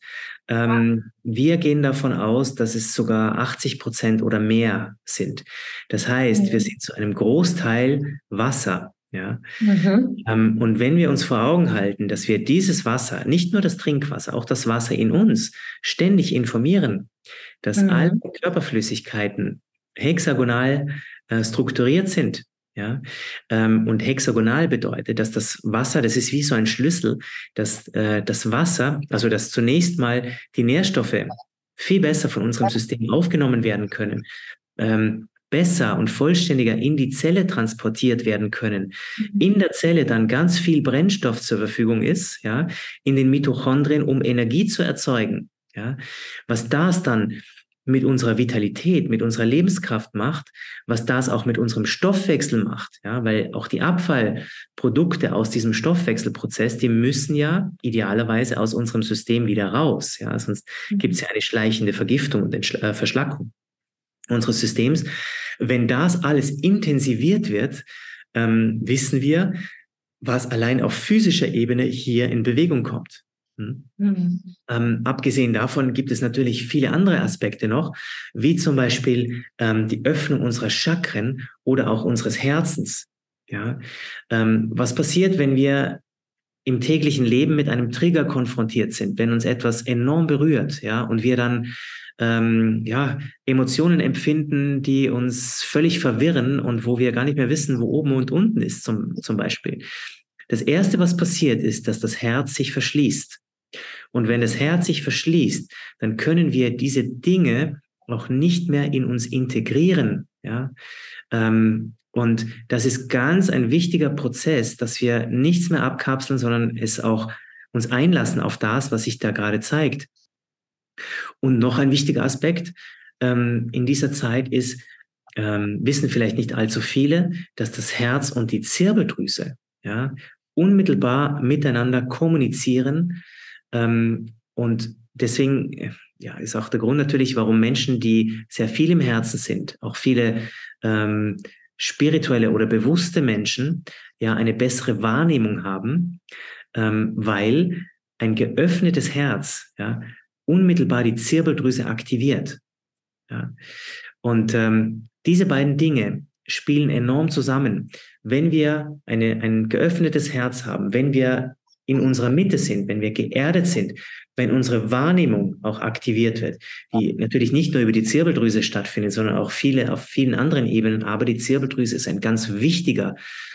Ähm, wir gehen davon aus, dass es sogar achtzig Prozent oder mehr sind. Das heißt, wir sind zu einem Großteil Wasser. Ja? Mhm. Ähm, und wenn wir uns vor Augen halten, dass wir dieses Wasser, nicht nur das Trinkwasser, auch das Wasser in uns ständig informieren, dass alle Mhm. Körperflüssigkeiten hexagonal äh, strukturiert sind. Ja, ähm, und hexagonal bedeutet, dass das Wasser, das ist wie so ein Schlüssel, dass äh, das Wasser, also dass zunächst mal die Nährstoffe viel besser von unserem System aufgenommen werden können. Ähm, besser und vollständiger in die Zelle transportiert werden können, in der Zelle dann ganz viel Brennstoff zur Verfügung ist, ja, in den Mitochondrien, um Energie zu erzeugen, ja, was das dann mit unserer Vitalität, mit unserer Lebenskraft macht, was das auch mit unserem Stoffwechsel macht, ja, weil auch die Abfallprodukte aus diesem Stoffwechselprozess, die müssen ja idealerweise aus unserem System wieder raus, ja, sonst gibt es ja eine schleichende Vergiftung und Entschl- äh, Verschlackung unseres Systems. Wenn das alles intensiviert wird, ähm, wissen wir, was allein auf physischer Ebene hier in Bewegung kommt. Hm? Mhm. Ähm, abgesehen davon gibt es natürlich viele andere Aspekte noch, wie zum Beispiel ähm, die Öffnung unserer Chakren oder auch unseres Herzens. Ja? Ähm, was passiert, wenn wir im täglichen Leben mit einem Trigger konfrontiert sind, wenn uns etwas enorm berührt, ja, und wir dann ähm, ja, Emotionen empfinden, die uns völlig verwirren und wo wir gar nicht mehr wissen, wo oben und unten ist, zum, zum Beispiel. Das Erste, was passiert, ist, dass das Herz sich verschließt. Und wenn das Herz sich verschließt, dann können wir diese Dinge auch nicht mehr in uns integrieren, ja. Ähm, und das ist ganz ein wichtiger Prozess, dass wir nichts mehr abkapseln, sondern es auch uns einlassen auf das, was sich da gerade zeigt. Und noch ein wichtiger Aspekt ähm, in dieser Zeit ist, ähm, wissen vielleicht nicht allzu viele, dass das Herz und die Zirbeldrüse, ja, unmittelbar miteinander kommunizieren. Ähm, und deswegen ja, ist auch der Grund natürlich, warum Menschen, die sehr viel im Herzen sind, auch viele ähm, spirituelle oder bewusste Menschen, ja, eine bessere Wahrnehmung haben, ähm, weil ein geöffnetes Herz, ja, unmittelbar die Zirbeldrüse aktiviert. Ja. Und ähm, diese beiden Dinge spielen enorm zusammen. Wenn wir eine, ein geöffnetes Herz haben, wenn wir in unserer Mitte sind, wenn wir geerdet sind, wenn unsere Wahrnehmung auch aktiviert wird, die natürlich nicht nur über die Zirbeldrüse stattfindet, sondern auch viele auf vielen anderen Ebenen, aber die Zirbeldrüse ist ein ganz wichtiger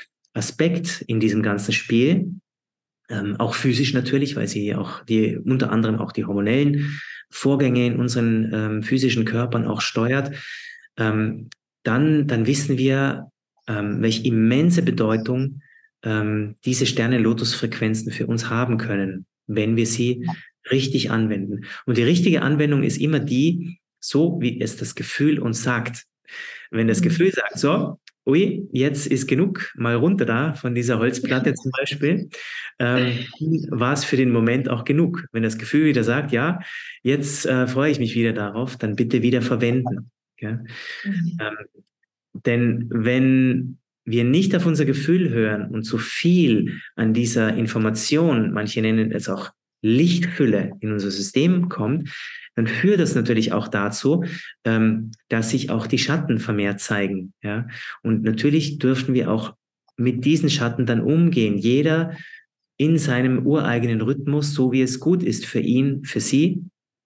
Aspekt in diesem ganzen Spiel. Ähm, auch physisch natürlich, weil sie auch die, unter anderem auch die hormonellen Vorgänge in unseren ähm, physischen Körpern auch steuert, ähm, dann, dann wissen wir, ähm, welche immense Bedeutung ähm, diese Sterne-Lotus-Frequenzen für uns haben können, wenn wir sie richtig anwenden. Und die richtige Anwendung ist immer die, so wie es das Gefühl uns sagt. Wenn das Gefühl sagt, so, ui, jetzt ist genug, mal runter da von dieser Holzplatte zum Beispiel, ähm, war es für den Moment auch genug. Wenn das Gefühl wieder sagt, ja, jetzt äh, freue ich mich wieder darauf, dann bitte wieder verwenden. Ja? Mhm. Ähm, denn wenn wir nicht auf unser Gefühl hören und zu viel an dieser Information, manche nennen es auch Lichtfülle, in unser System kommt, dann führt das natürlich auch dazu, ähm, dass sich auch die Schatten vermehrt zeigen. Ja? Und natürlich dürften wir auch mit diesen Schatten dann umgehen. Jeder in seinem ureigenen Rhythmus, so wie es gut ist für ihn, für sie.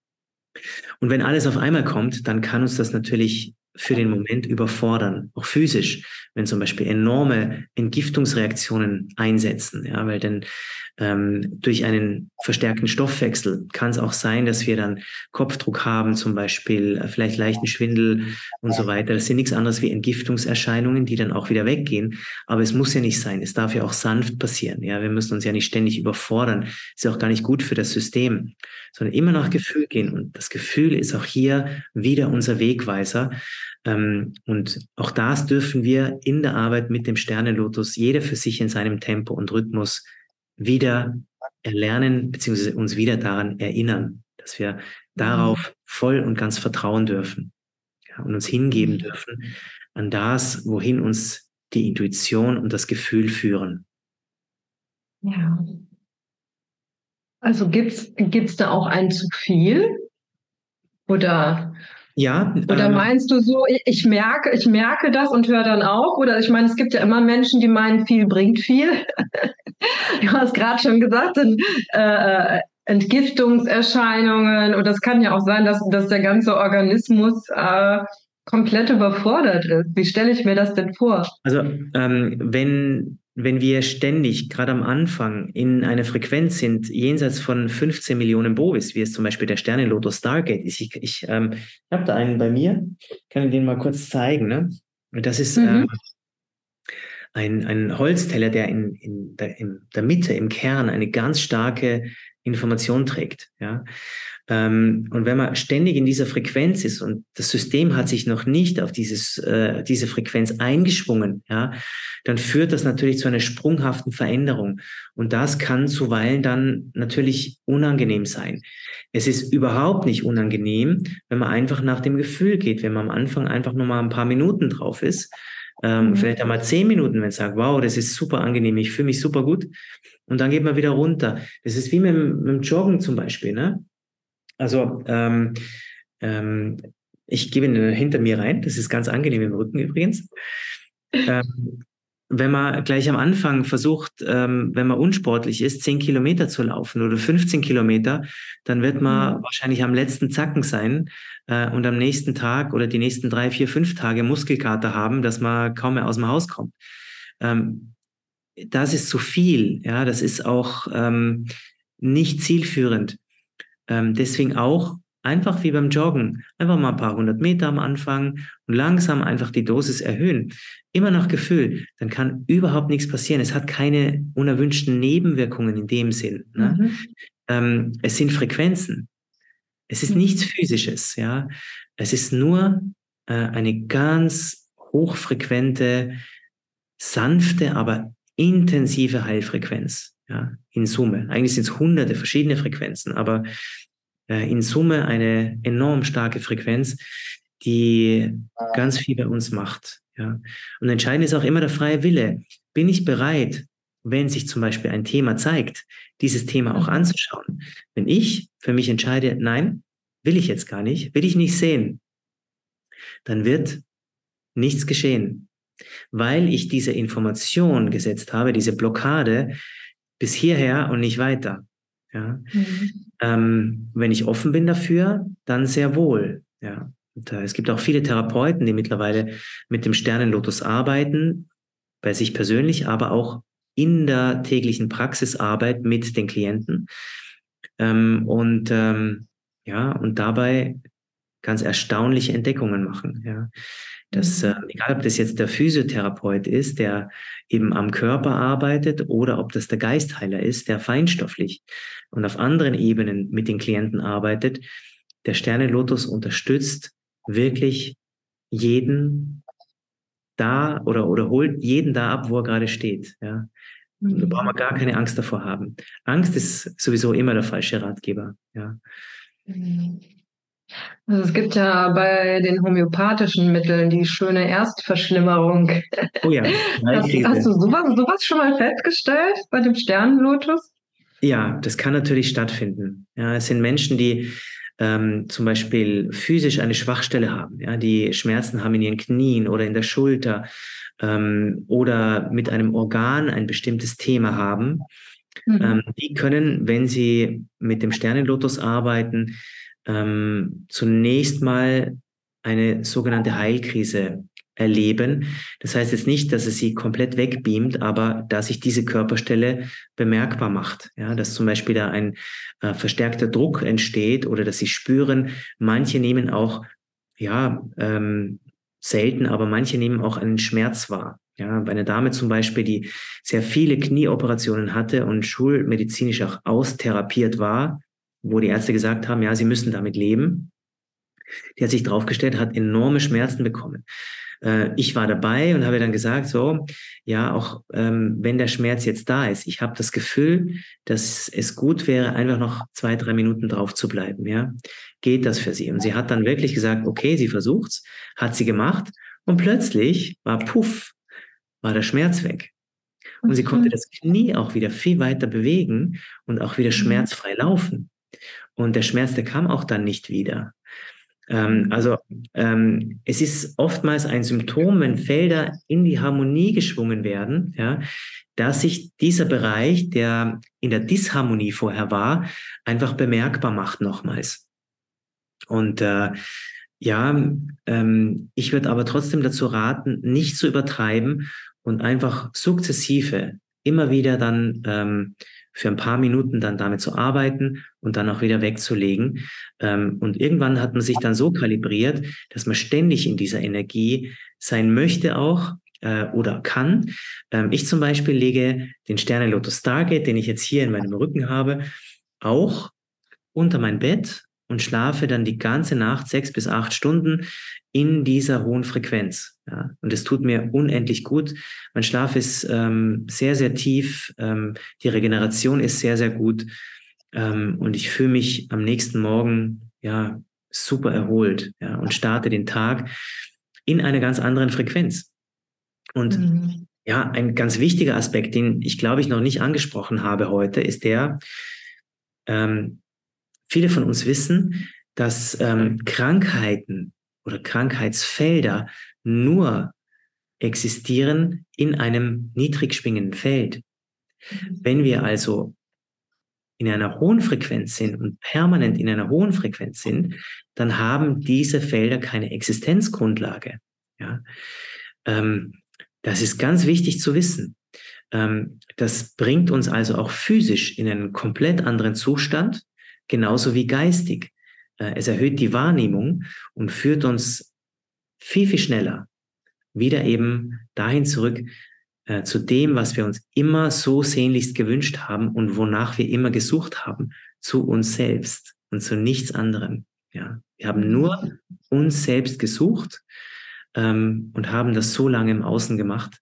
Und wenn alles auf einmal kommt, dann kann uns das natürlich für den Moment überfordern, auch physisch, wenn zum Beispiel enorme Entgiftungsreaktionen einsetzen, ja, weil dann ähm, durch einen verstärkten Stoffwechsel kann es auch sein, dass wir dann Kopfdruck haben, zum Beispiel äh, vielleicht leichten Schwindel und so weiter. Das sind nichts anderes wie Entgiftungserscheinungen, die dann auch wieder weggehen. Aber es muss ja nicht sein. Es darf ja auch sanft passieren. Ja, wir müssen uns ja nicht ständig überfordern. Ist ja auch gar nicht gut für das System, sondern immer nach Gefühl gehen. Und das Gefühl ist auch hier wieder unser Wegweiser. Ähm, und auch das dürfen wir in der Arbeit mit dem Sternenlotus, jeder für sich in seinem Tempo und Rhythmus, wieder erlernen, beziehungsweise uns wieder daran erinnern, dass wir darauf voll und ganz vertrauen dürfen, ja, und uns hingeben dürfen an das, wohin uns die Intuition und das Gefühl führen. Ja. Also gibt's gibt's da auch ein zu viel? Oder, ja, oder ähm, meinst du so, ich, ich merke, ich merke das und höre dann auf? Oder ich meine, es gibt ja immer Menschen, die meinen, viel bringt viel. Du hast gerade schon gesagt, sind, äh, Entgiftungserscheinungen. Und das kann ja auch sein, dass, dass der ganze Organismus äh, komplett überfordert ist. Wie stelle ich mir das denn vor? Also ähm, wenn wenn wir ständig, gerade am Anfang, in einer Frequenz sind, jenseits von fünfzehn Millionen Bovis, wie es zum Beispiel der Sternenlotus Stargate ist. Ich, ich ähm, habe da einen bei mir, kann ich den mal kurz zeigen. Ne? Das ist ähm, Mhm. ein, ein Holzteller, der in, in, der, in der Mitte, im Kern, eine ganz starke Information trägt. Ja? Ähm, und wenn man ständig in dieser Frequenz ist und das System hat sich noch nicht auf dieses, äh, diese Frequenz eingeschwungen, ja, dann führt das natürlich zu einer sprunghaften Veränderung. Und das kann zuweilen dann natürlich unangenehm sein. Es ist überhaupt nicht unangenehm, wenn man einfach nach dem Gefühl geht, wenn man am Anfang einfach nur mal ein paar Minuten drauf ist, ähm, Mhm. vielleicht einmal zehn Minuten, wenn man sagt, wow, das ist super angenehm, ich fühle mich super gut. Und dann geht man wieder runter. Das ist wie mit, dem- mit dem Joggen zum Beispiel, ne? Also ähm, ähm, ich gebe ihn hinter mir rein. Das ist ganz angenehm im Rücken übrigens. Ähm, wenn man gleich am Anfang versucht, ähm, wenn man unsportlich ist, zehn Kilometer zu laufen oder fünfzehn Kilometer, dann wird man Mhm. wahrscheinlich am letzten Zacken sein äh, und am nächsten Tag oder die nächsten drei, vier, fünf Tage Muskelkater haben, dass man kaum mehr aus dem Haus kommt. Ähm, das ist zu viel. Ja, das ist auch ähm, nicht zielführend. Ähm, deswegen auch einfach wie beim Joggen, einfach mal ein paar hundert Meter am Anfang und langsam einfach die Dosis erhöhen. Immer nach Gefühl, dann kann überhaupt nichts passieren. Es hat keine unerwünschten Nebenwirkungen in dem Sinn. Ne? Mhm. Ähm, es sind Frequenzen. Es ist nichts Mhm. Physisches, ja. Es ist nur äh, eine ganz hochfrequente, sanfte, aber intensive Heilfrequenz, ja, in Summe. Eigentlich sind es hunderte verschiedene Frequenzen, aber äh, in Summe eine enorm starke Frequenz, die ganz viel bei uns macht. Ja. Und entscheidend ist auch immer der freie Wille. Bin ich bereit, wenn sich zum Beispiel ein Thema zeigt, dieses Thema auch Mhm. anzuschauen? Wenn ich für mich entscheide, nein, will ich jetzt gar nicht, will ich nicht sehen, dann wird nichts geschehen, weil ich diese Information gesetzt habe, diese Blockade bis hierher und nicht weiter. Ja. Mhm. Ähm, wenn ich offen bin dafür, dann sehr wohl. Ja. Und, äh, es gibt auch viele Therapeuten, die mittlerweile mit dem Sternenlotus arbeiten, bei sich persönlich, aber auch in der täglichen Praxisarbeit mit den Klienten. Ähm, und ähm, ja, und dabei ganz erstaunliche Entdeckungen machen. Ja. Das, äh, Mhm. egal ob das jetzt der Physiotherapeut ist, der eben am Körper arbeitet, oder ob das der Geistheiler ist, der feinstofflich und auf anderen Ebenen mit den Klienten arbeitet, der Sternenlotus unterstützt wirklich jeden da oder, oder holt jeden da ab, wo er gerade steht. Ja. Da brauchen wir Mhm. gar keine Angst davor haben. Angst ist sowieso immer der falsche Ratgeber. Ja. Mhm. Also es gibt ja bei den homöopathischen Mitteln die schöne Erstverschlimmerung. Oh ja, Hast, hast Heilkrise. du sowas, sowas schon mal festgestellt bei dem Sternenlotus? Ja, das kann natürlich stattfinden. Ja, es sind Menschen, die ähm, zum Beispiel physisch eine Schwachstelle haben, ja, die Schmerzen haben in ihren Knien oder in der Schulter ähm, oder mit einem Organ ein bestimmtes Thema haben. Ähm, Mhm. die können, wenn sie mit dem Sternenlotus arbeiten, ähm, zunächst mal eine sogenannte Heilkrise erleben. Das heißt jetzt nicht, dass es sie komplett wegbeamt, aber dass sich diese Körperstelle bemerkbar macht. Ja, dass zum Beispiel da ein äh, verstärkter Druck entsteht oder dass sie spüren, manche nehmen auch, ja, ähm, selten, aber manche nehmen auch einen Schmerz wahr. Ja, bei einer Dame zum Beispiel, die sehr viele Knieoperationen hatte und schulmedizinisch auch austherapiert war, wo die Ärzte gesagt haben, ja, sie müssen damit leben. Die hat sich draufgestellt, hat enorme Schmerzen bekommen. Äh, ich war dabei und habe dann gesagt, so, ja, auch ähm, wenn der Schmerz jetzt da ist, ich habe das Gefühl, dass es gut wäre, einfach noch zwei, drei Minuten drauf zu bleiben, ja. Geht das für sie? Und sie hat dann wirklich gesagt, okay, sie versucht's, hat sie gemacht und plötzlich war puff, war der Schmerz weg. Und sie konnte Mhm. das Knie auch wieder viel weiter bewegen und auch wieder Mhm. schmerzfrei laufen. Und der Schmerz, der kam auch dann nicht wieder. Ähm, also ähm, es ist oftmals ein Symptom, wenn Felder in die Harmonie geschwungen werden, ja, dass sich dieser Bereich, der in der Disharmonie vorher war, einfach bemerkbar macht nochmals. Und äh, ja, ähm, ich würde aber trotzdem dazu raten, nicht zu übertreiben und einfach sukzessive immer wieder dann ähm, für ein paar Minuten dann damit zu arbeiten und dann auch wieder wegzulegen. Ähm, und irgendwann hat man sich dann so kalibriert, dass man ständig in dieser Energie sein möchte auch äh, oder kann. Ähm, ich zum Beispiel lege den Sternenlotus Stargate, den ich jetzt hier in meinem Rücken habe, auch unter mein Bett und schlafe dann die ganze Nacht sechs bis acht Stunden in dieser hohen Frequenz. Ja, und es tut mir unendlich gut. Mein Schlaf ist ähm, sehr, sehr tief. Ähm, die Regeneration ist sehr, sehr gut. Ähm, und ich fühle mich am nächsten Morgen ja super erholt, ja, und starte den Tag in einer ganz anderen Frequenz. Und Mhm. ja, ein ganz wichtiger Aspekt, den ich glaube ich noch nicht angesprochen habe heute, ist der, ähm, viele von uns wissen, dass ähm, Krankheiten oder Krankheitsfelder nur existieren in einem niedrig schwingenden Feld. Wenn wir also in einer hohen Frequenz sind und permanent in einer hohen Frequenz sind, dann haben diese Felder keine Existenzgrundlage. Ja? Ähm, das ist ganz wichtig zu wissen. Ähm, das bringt uns also auch physisch in einen komplett anderen Zustand, genauso wie geistig. Äh, es erhöht die Wahrnehmung und führt uns viel, viel schneller wieder eben dahin zurück, äh, zu dem, was wir uns immer so sehnlichst gewünscht haben und wonach wir immer gesucht haben, zu uns selbst und zu nichts anderem. Ja, wir haben nur uns selbst gesucht ähm, und haben das so lange im Außen gemacht,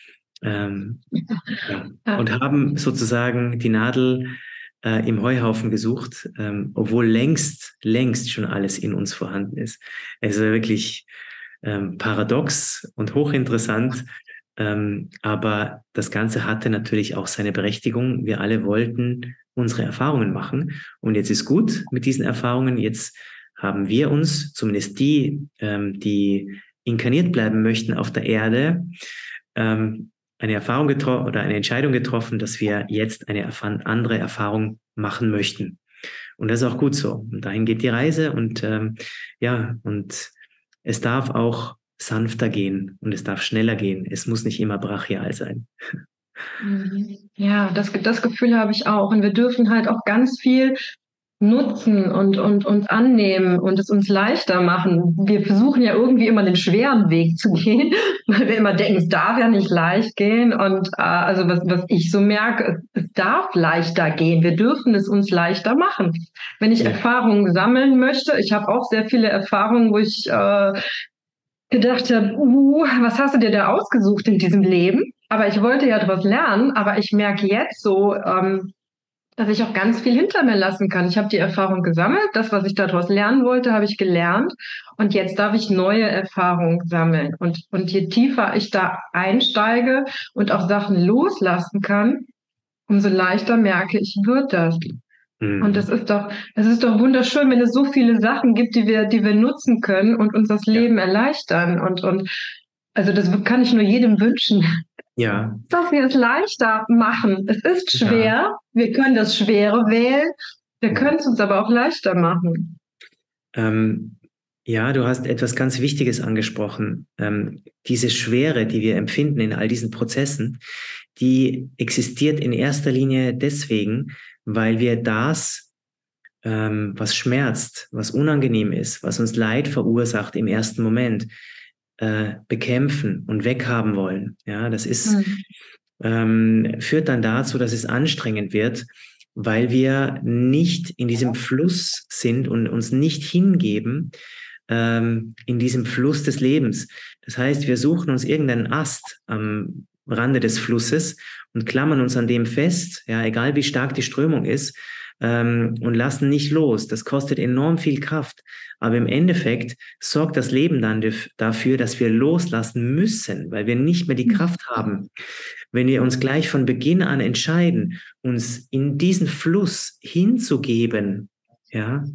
ähm, ja, Ja. und haben sozusagen die Nadel äh, im Heuhaufen gesucht, ähm, obwohl längst, längst schon alles in uns vorhanden ist. Es ist wirklich ähm, paradox und hochinteressant, ähm, aber das Ganze hatte natürlich auch seine Berechtigung. Wir alle wollten unsere Erfahrungen machen und jetzt ist gut mit diesen Erfahrungen. Jetzt haben wir uns, zumindest die, ähm, die inkarniert bleiben möchten auf der Erde, ähm, eine Erfahrung getroffen oder eine Entscheidung getroffen, dass wir jetzt eine erf- andere Erfahrung machen möchten. Und das ist auch gut so. Und dahin geht die Reise und ähm, ja, und es darf auch sanfter gehen und es darf schneller gehen. Es muss nicht immer brachial sein. Mhm. Ja, das, das Gefühl habe ich auch. Und wir dürfen halt auch ganz viel nutzen und, und uns annehmen und es uns leichter machen. Wir versuchen ja irgendwie immer den schweren Weg zu gehen, weil wir immer denken, es darf ja nicht leicht gehen. Und äh, also was, was ich so merke, es, es darf leichter gehen. Wir dürfen es uns leichter machen. Wenn ich Ja. Erfahrungen sammeln möchte, ich habe auch sehr viele Erfahrungen, wo ich äh, gedacht habe, uh, was hast du dir da ausgesucht in diesem Leben? Aber ich wollte ja daraus lernen, aber ich merke jetzt so, ähm, dass ich auch ganz viel hinter mir lassen kann. Ich habe die Erfahrung gesammelt, das, was ich daraus lernen wollte, habe ich gelernt und jetzt darf ich neue Erfahrungen sammeln. Und, und je tiefer ich da einsteige und auch Sachen loslassen kann, umso leichter merke ich, wird das. Und das Mhm. ist doch, es ist doch wunderschön, wenn es so viele Sachen gibt, die wir, die wir nutzen können und uns das Ja. Leben erleichtern. Und, und also das kann ich nur jedem wünschen, Ja. dass wir es leichter machen. Es ist Ja. schwer, wir können das Schwere wählen, wir Mhm. können es uns aber auch leichter machen. Ähm, ja, du hast etwas ganz Wichtiges angesprochen. Ähm, diese Schwere, die wir empfinden in all diesen Prozessen, die existiert in erster Linie deswegen, weil wir das, ähm, was schmerzt, was unangenehm ist, was uns Leid verursacht im ersten Moment, äh, bekämpfen und weghaben wollen. Ja, das ist, Hm. ähm, führt dann dazu, dass es anstrengend wird, weil wir nicht in diesem Fluss sind und uns nicht hingeben, ähm, in diesem Fluss des Lebens. Das heißt, wir suchen uns irgendeinen Ast am Rande des Flusses und klammern uns an dem fest, ja, egal wie stark die Strömung ist, ähm, und lassen nicht los. Das kostet enorm viel Kraft. Aber im Endeffekt sorgt das Leben dann daf- dafür, dass wir loslassen müssen, weil wir nicht mehr die Kraft haben. Wenn wir uns gleich von Beginn an entscheiden, uns in diesen Fluss hinzugeben, ja,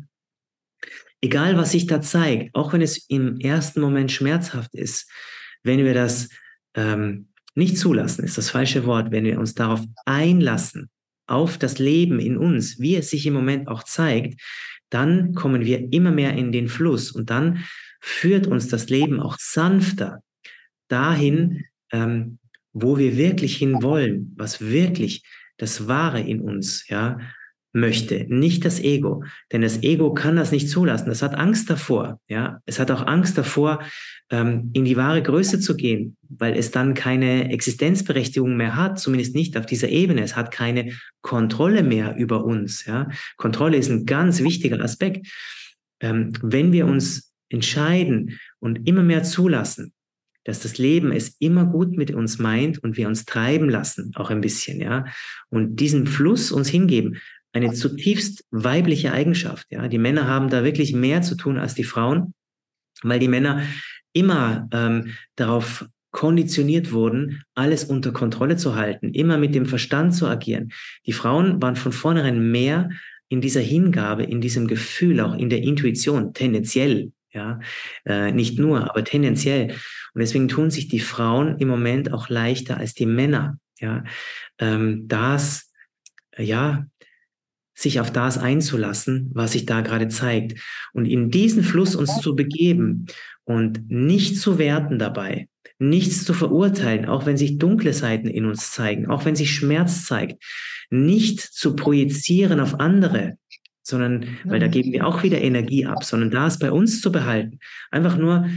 egal was sich da zeigt, auch wenn es im ersten Moment schmerzhaft ist, wenn wir das ähm, nicht zulassen, ist das falsche Wort, wenn wir uns darauf einlassen, auf das Leben in uns, wie es sich im Moment auch zeigt, dann kommen wir immer mehr in den Fluss und dann führt uns das Leben auch sanfter dahin, ähm, wo wir wirklich hinwollen, was wirklich das Wahre in uns, ja, möchte, nicht das Ego, denn das Ego kann das nicht zulassen. Das hat Angst davor, ja. Es hat auch Angst davor, ähm, in die wahre Größe zu gehen, weil es dann keine Existenzberechtigung mehr hat, zumindest nicht auf dieser Ebene. Es hat keine Kontrolle mehr über uns, ja. Kontrolle ist ein ganz wichtiger Aspekt. Ähm, wenn wir uns entscheiden und immer mehr zulassen, dass das Leben es immer gut mit uns meint und wir uns treiben lassen, auch ein bisschen, ja, und diesen Fluss uns hingeben, eine zutiefst weibliche Eigenschaft, ja. Die Männer haben da wirklich mehr zu tun als die Frauen, weil die Männer immer ähm, darauf konditioniert wurden, alles unter Kontrolle zu halten, immer mit dem Verstand zu agieren. Die Frauen waren von vornherein mehr in dieser Hingabe, in diesem Gefühl, auch in der Intuition, tendenziell, ja, äh, nicht nur, aber tendenziell. Und deswegen tun sich die Frauen im Moment auch leichter als die Männer, ja, ähm, das, ja, sich auf das einzulassen, was sich da gerade zeigt. Und in diesen Fluss uns zu begeben und nicht zu werten dabei, nichts zu verurteilen, auch wenn sich dunkle Seiten in uns zeigen, auch wenn sich Schmerz zeigt, nicht zu projizieren auf andere, sondern, weil da geben wir auch wieder Energie ab, sondern das bei uns zu behalten. Einfach nur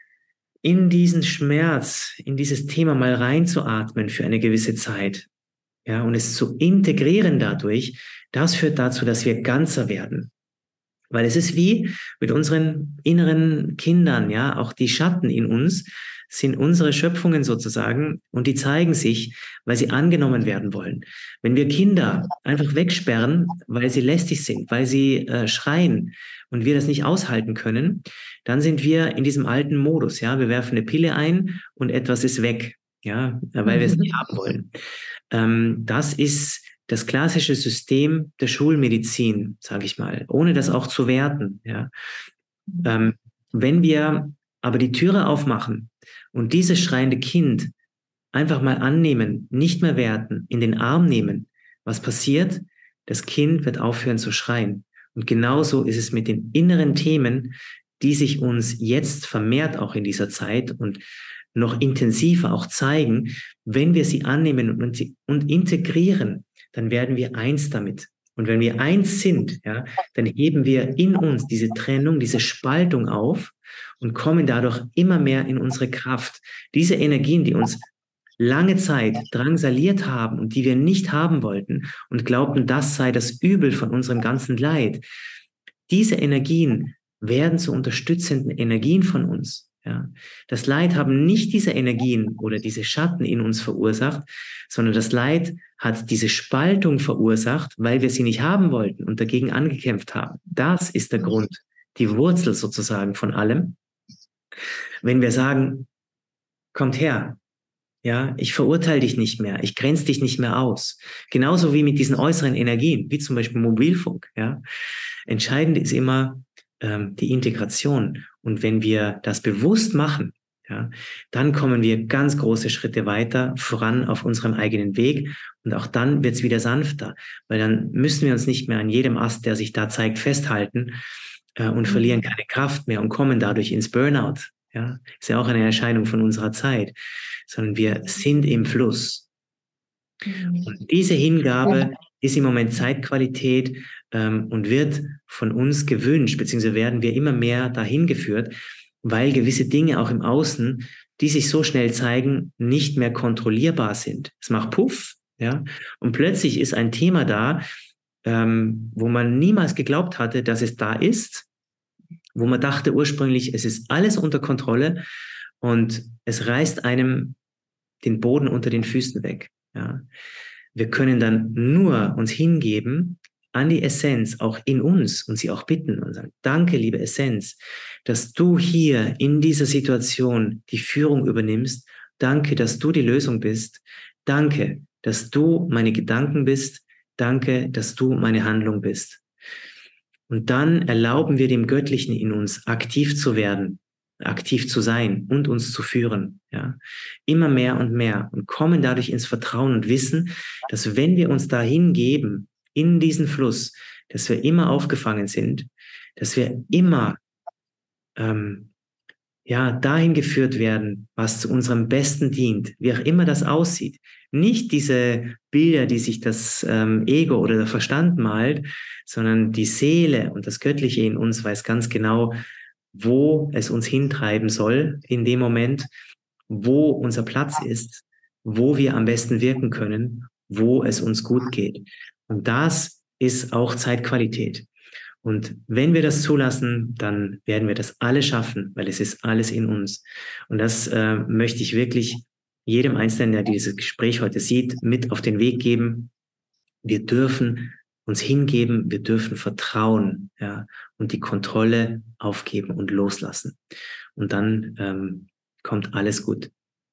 in diesen Schmerz, in dieses Thema mal reinzuatmen für eine gewisse Zeit. Ja, und es zu integrieren dadurch, das führt dazu, dass wir ganzer werden. Weil es ist wie mit unseren inneren Kindern, ja, auch die Schatten in uns sind unsere Schöpfungen sozusagen und die zeigen sich, weil sie angenommen werden wollen. Wenn wir Kinder einfach wegsperren, weil sie lästig sind, weil sie äh, schreien und wir das nicht aushalten können, dann sind wir in diesem alten Modus, ja, wir werfen eine Pille ein und etwas ist weg, ja, weil wir es nicht haben wollen. Ähm, das ist das klassische System der Schulmedizin, sage ich mal, ohne das auch zu werten. Ja. Ähm, wenn wir aber die Türe aufmachen und dieses schreiende Kind einfach mal annehmen, nicht mehr werten, in den Arm nehmen, was passiert? Das Kind wird aufhören zu schreien. Und genauso ist es mit den inneren Themen, die sich uns jetzt vermehrt auch in dieser Zeit und noch intensiver auch zeigen, wenn wir sie annehmen und, und integrieren, dann werden wir eins damit. Und wenn wir eins sind, ja, dann heben wir in uns diese Trennung, diese Spaltung auf und kommen dadurch immer mehr in unsere Kraft. Diese Energien, die uns lange Zeit drangsaliert haben und die wir nicht haben wollten und glaubten, das sei das Übel von unserem ganzen Leid, diese Energien werden zu unterstützenden Energien von uns. Ja. Das Leid haben nicht diese Energien oder diese Schatten in uns verursacht, sondern das Leid hat diese Spaltung verursacht, weil wir sie nicht haben wollten und dagegen angekämpft haben. Das ist der Grund, die Wurzel sozusagen von allem. Wenn wir sagen, kommt her, ja, ich verurteile dich nicht mehr, ich grenze dich nicht mehr aus. Genauso wie mit diesen äußeren Energien, wie zum Beispiel Mobilfunk. Ja. Entscheidend ist immer ähm, die Integration. Und wenn wir das bewusst machen, ja, dann kommen wir ganz große Schritte weiter voran auf unserem eigenen Weg. Und auch dann wird es wieder sanfter, weil dann müssen wir uns nicht mehr an jedem Ast, der sich da zeigt, festhalten äh, und verlieren keine Kraft mehr und kommen dadurch ins Burnout. Ja, ist ja auch eine Erscheinung von unserer Zeit, sondern wir sind im Fluss. Und diese Hingabe ist im Moment Zeitqualität ähm, und wird von uns gewünscht, beziehungsweise werden wir immer mehr dahin geführt, weil gewisse Dinge auch im Außen, die sich so schnell zeigen, nicht mehr kontrollierbar sind. Es macht Puff, ja, und plötzlich ist ein Thema da, ähm, wo man niemals geglaubt hatte, dass es da ist, wo man dachte ursprünglich, es ist alles unter Kontrolle und es reißt einem den Boden unter den Füßen weg. Ja. Wir können dann nur uns hingeben an die Essenz, auch in uns, und sie auch bitten und sagen, danke, liebe Essenz, dass du hier in dieser Situation die Führung übernimmst. Danke, dass du die Lösung bist. Danke, dass du meine Gedanken bist. Danke, dass du meine Handlung bist. Und dann erlauben wir dem Göttlichen in uns aktiv zu werden, aktiv zu sein und uns zu führen, ja, immer mehr und mehr und kommen dadurch ins Vertrauen und wissen, dass wenn wir uns dahin geben, in diesen Fluss, dass wir immer aufgefangen sind, dass wir immer ähm, ja, dahin geführt werden, was zu unserem Besten dient, wie auch immer das aussieht. Nicht diese Bilder, die sich das ähm, Ego oder der Verstand malt, sondern die Seele und das Göttliche in uns weiß ganz genau, wo es uns hintreiben soll in dem Moment, wo unser Platz ist, wo wir am besten wirken können, wo es uns gut geht. Und das ist auch Zeitqualität. Und wenn wir das zulassen, dann werden wir das alles schaffen, weil es ist alles in uns. Und das äh, möchte ich wirklich jedem Einzelnen, der dieses Gespräch heute sieht, mit auf den Weg geben. Wir dürfen uns hingeben, wir dürfen vertrauen, ja, und die Kontrolle aufgeben und loslassen. Und dann ähm, kommt alles gut.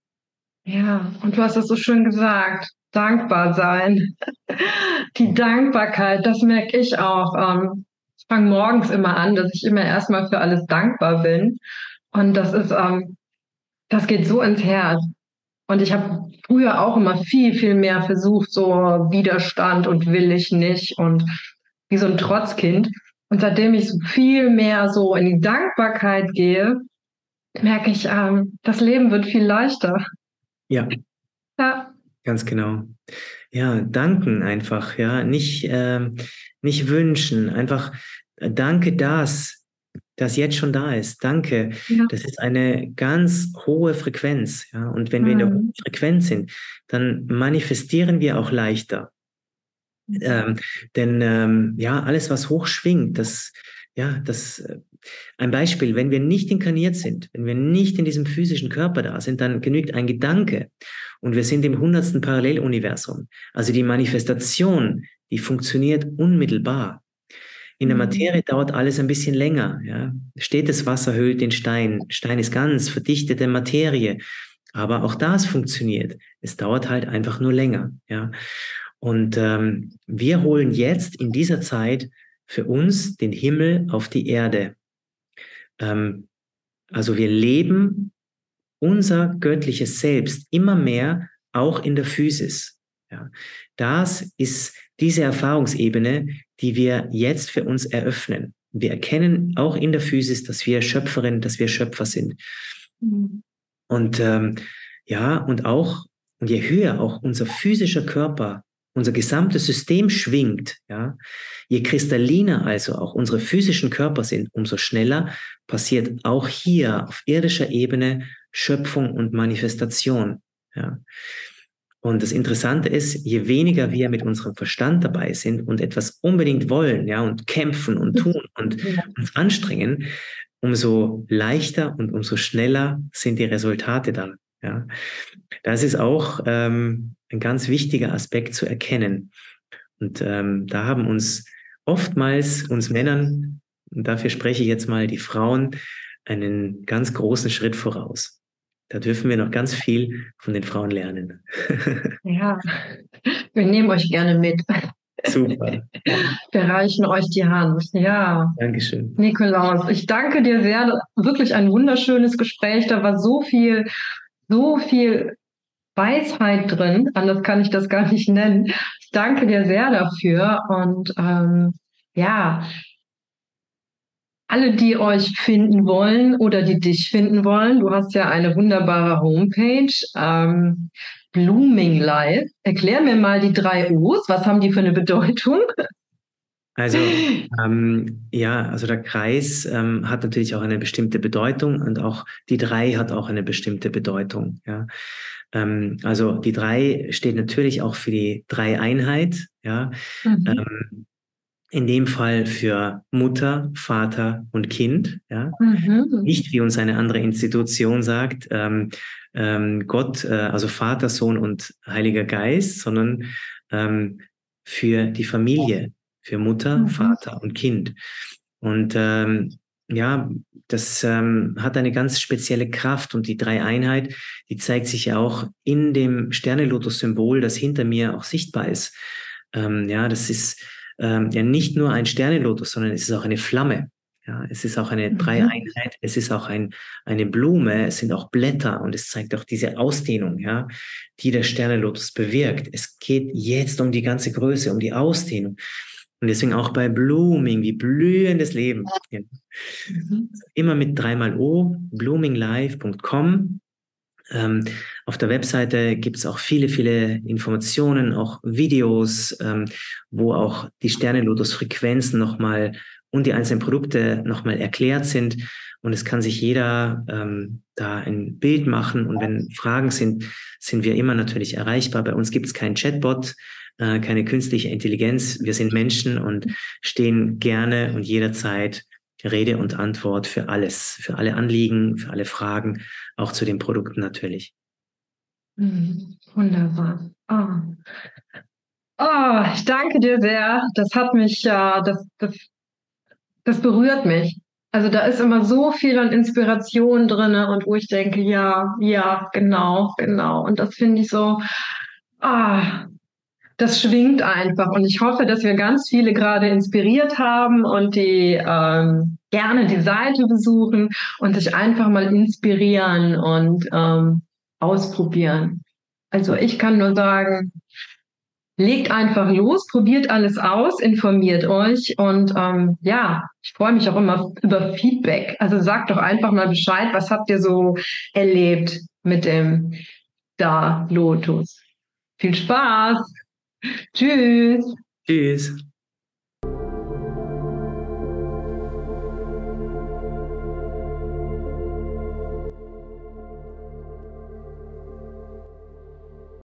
Ja, und du hast es so schön gesagt, dankbar sein. Die Dankbarkeit, das merke ich auch. Ähm, ich fange morgens immer an, dass ich immer erstmal für alles dankbar bin. Und das ist, ähm, das geht so ins Herz. Und ich habe früher auch immer viel, viel mehr versucht, so Widerstand und will ich nicht und wie so ein Trotzkind. Und seitdem ich so viel mehr so in die Dankbarkeit gehe, merke ich, ähm, das Leben wird viel leichter. Ja, Ja. ganz genau. Ja, danken einfach, ja, nicht, ähm, nicht wünschen, einfach äh, danke das, das jetzt schon da ist. Danke. Ja. Das ist eine ganz hohe Frequenz, ja. Und wenn wir in der hohen Mhm. Frequenz sind, dann manifestieren wir auch leichter. Ähm, denn ähm, ja, alles, was hoch schwingt, das, ja, das, äh, ein Beispiel, wenn wir nicht inkarniert sind, wenn wir nicht in diesem physischen Körper da sind, dann genügt ein Gedanke und wir sind im hundertsten Paralleluniversum. Also die Manifestation, die funktioniert unmittelbar. In der Materie dauert alles ein bisschen länger. Ja. Stetes Wasser höhlt den Stein. Stein ist ganz verdichtete Materie. Aber auch das funktioniert. Es dauert halt einfach nur länger. Ja. Und ähm, wir holen jetzt in dieser Zeit für uns den Himmel auf die Erde. Ähm, also wir leben unser göttliches Selbst immer mehr auch in der Physis. Ja. Das ist diese Erfahrungsebene, die wir jetzt für uns eröffnen. Wir erkennen auch in der Physis, dass wir Schöpferin, dass wir Schöpfer sind. Mhm. Und ähm, ja, und auch, und je höher auch unser physischer Körper, unser gesamtes System schwingt, ja, je kristalliner also auch unsere physischen Körper sind, umso schneller passiert auch hier auf irdischer Ebene Schöpfung und Manifestation. Ja. Und das Interessante ist, je weniger wir mit unserem Verstand dabei sind und etwas unbedingt wollen, ja, und kämpfen und tun und ja. uns anstrengen, umso leichter und umso schneller sind die Resultate dann. Ja. Das ist auch ähm, ein ganz wichtiger Aspekt zu erkennen. Und ähm, da haben uns oftmals, uns Männern, und dafür spreche ich jetzt mal die Frauen, einen ganz großen Schritt voraus. Da dürfen wir noch ganz viel von den Frauen lernen. Ja, wir nehmen euch gerne mit. Super. Wir reichen euch die Hand. Ja. Dankeschön. Nikolaus, ich danke dir sehr. Wirklich ein wunderschönes Gespräch. Da war so viel, so viel Weisheit drin. Anders kann ich das gar nicht nennen. Ich danke dir sehr dafür. Und ähm, ja, alle, die euch finden wollen oder die dich finden wollen, du hast ja eine wunderbare Homepage, ähm, Blooming Life. Erklär mir mal die drei O's. Was haben die für eine Bedeutung? Also ähm, ja, also der Kreis ähm, hat natürlich auch eine bestimmte Bedeutung und auch die drei hat auch eine bestimmte Bedeutung. Ja, ähm, also die drei steht natürlich auch für die Dreieinheit. Ja, mhm. ähm, in dem Fall für Mutter, Vater und Kind. Ja, mhm. Nicht wie uns eine andere Institution sagt, ähm, ähm, Gott, äh, also Vater, Sohn und Heiliger Geist, sondern ähm, für die Familie. Für Mutter, mhm. Vater und Kind. Und ähm, ja, das ähm, hat eine ganz spezielle Kraft und die Dreieinheit, die zeigt sich ja auch in dem Sterne-Lotus-Symbol, das hinter mir auch sichtbar ist. Ähm, ja, das ist ähm, ja nicht nur ein Sterne-Lotus, sondern es ist auch eine Flamme. Ja, es ist auch eine mhm. Dreieinheit, es ist auch ein, eine Blume, es sind auch Blätter und es zeigt auch diese Ausdehnung, ja, die der Sterne-Lotus bewirkt. Es geht jetzt um die ganze Größe, um die Ausdehnung. Und deswegen auch bei Blooming, wie blühendes Leben. Ja. Mhm. Immer mit dreimal O, blooming life punkt com. Ähm, auf der Webseite gibt es auch viele, viele Informationen, auch Videos, ähm, wo auch die Sternenlotus-Frequenzen nochmal und die einzelnen Produkte nochmal erklärt sind. Und es kann sich jeder ähm, da ein Bild machen. Und wenn Fragen sind, sind wir immer natürlich erreichbar. Bei uns gibt es keinen Chatbot, äh, keine künstliche Intelligenz. Wir sind Menschen und stehen gerne und jederzeit Rede und Antwort für alles, für alle Anliegen, für alle Fragen, auch zu den Produkten natürlich. Mhm. Wunderbar. Ah. Oh, ich danke dir sehr. Das hat mich, ja, das, das, das berührt mich. Also da ist immer so viel an Inspiration drinne und wo ich denke, ja, ja, genau, genau. Und das finde ich so, ah, das schwingt einfach. Und ich hoffe, dass wir ganz viele gerade inspiriert haben und die ähm, gerne die Seite besuchen und sich einfach mal inspirieren und ähm, ausprobieren. Also ich kann nur sagen, legt einfach los, probiert alles aus, informiert euch und ähm, ja, ich freue mich auch immer über Feedback. Also sagt doch einfach mal Bescheid, was habt ihr so erlebt mit dem Da Lotus. Viel Spaß. Tschüss. Tschüss.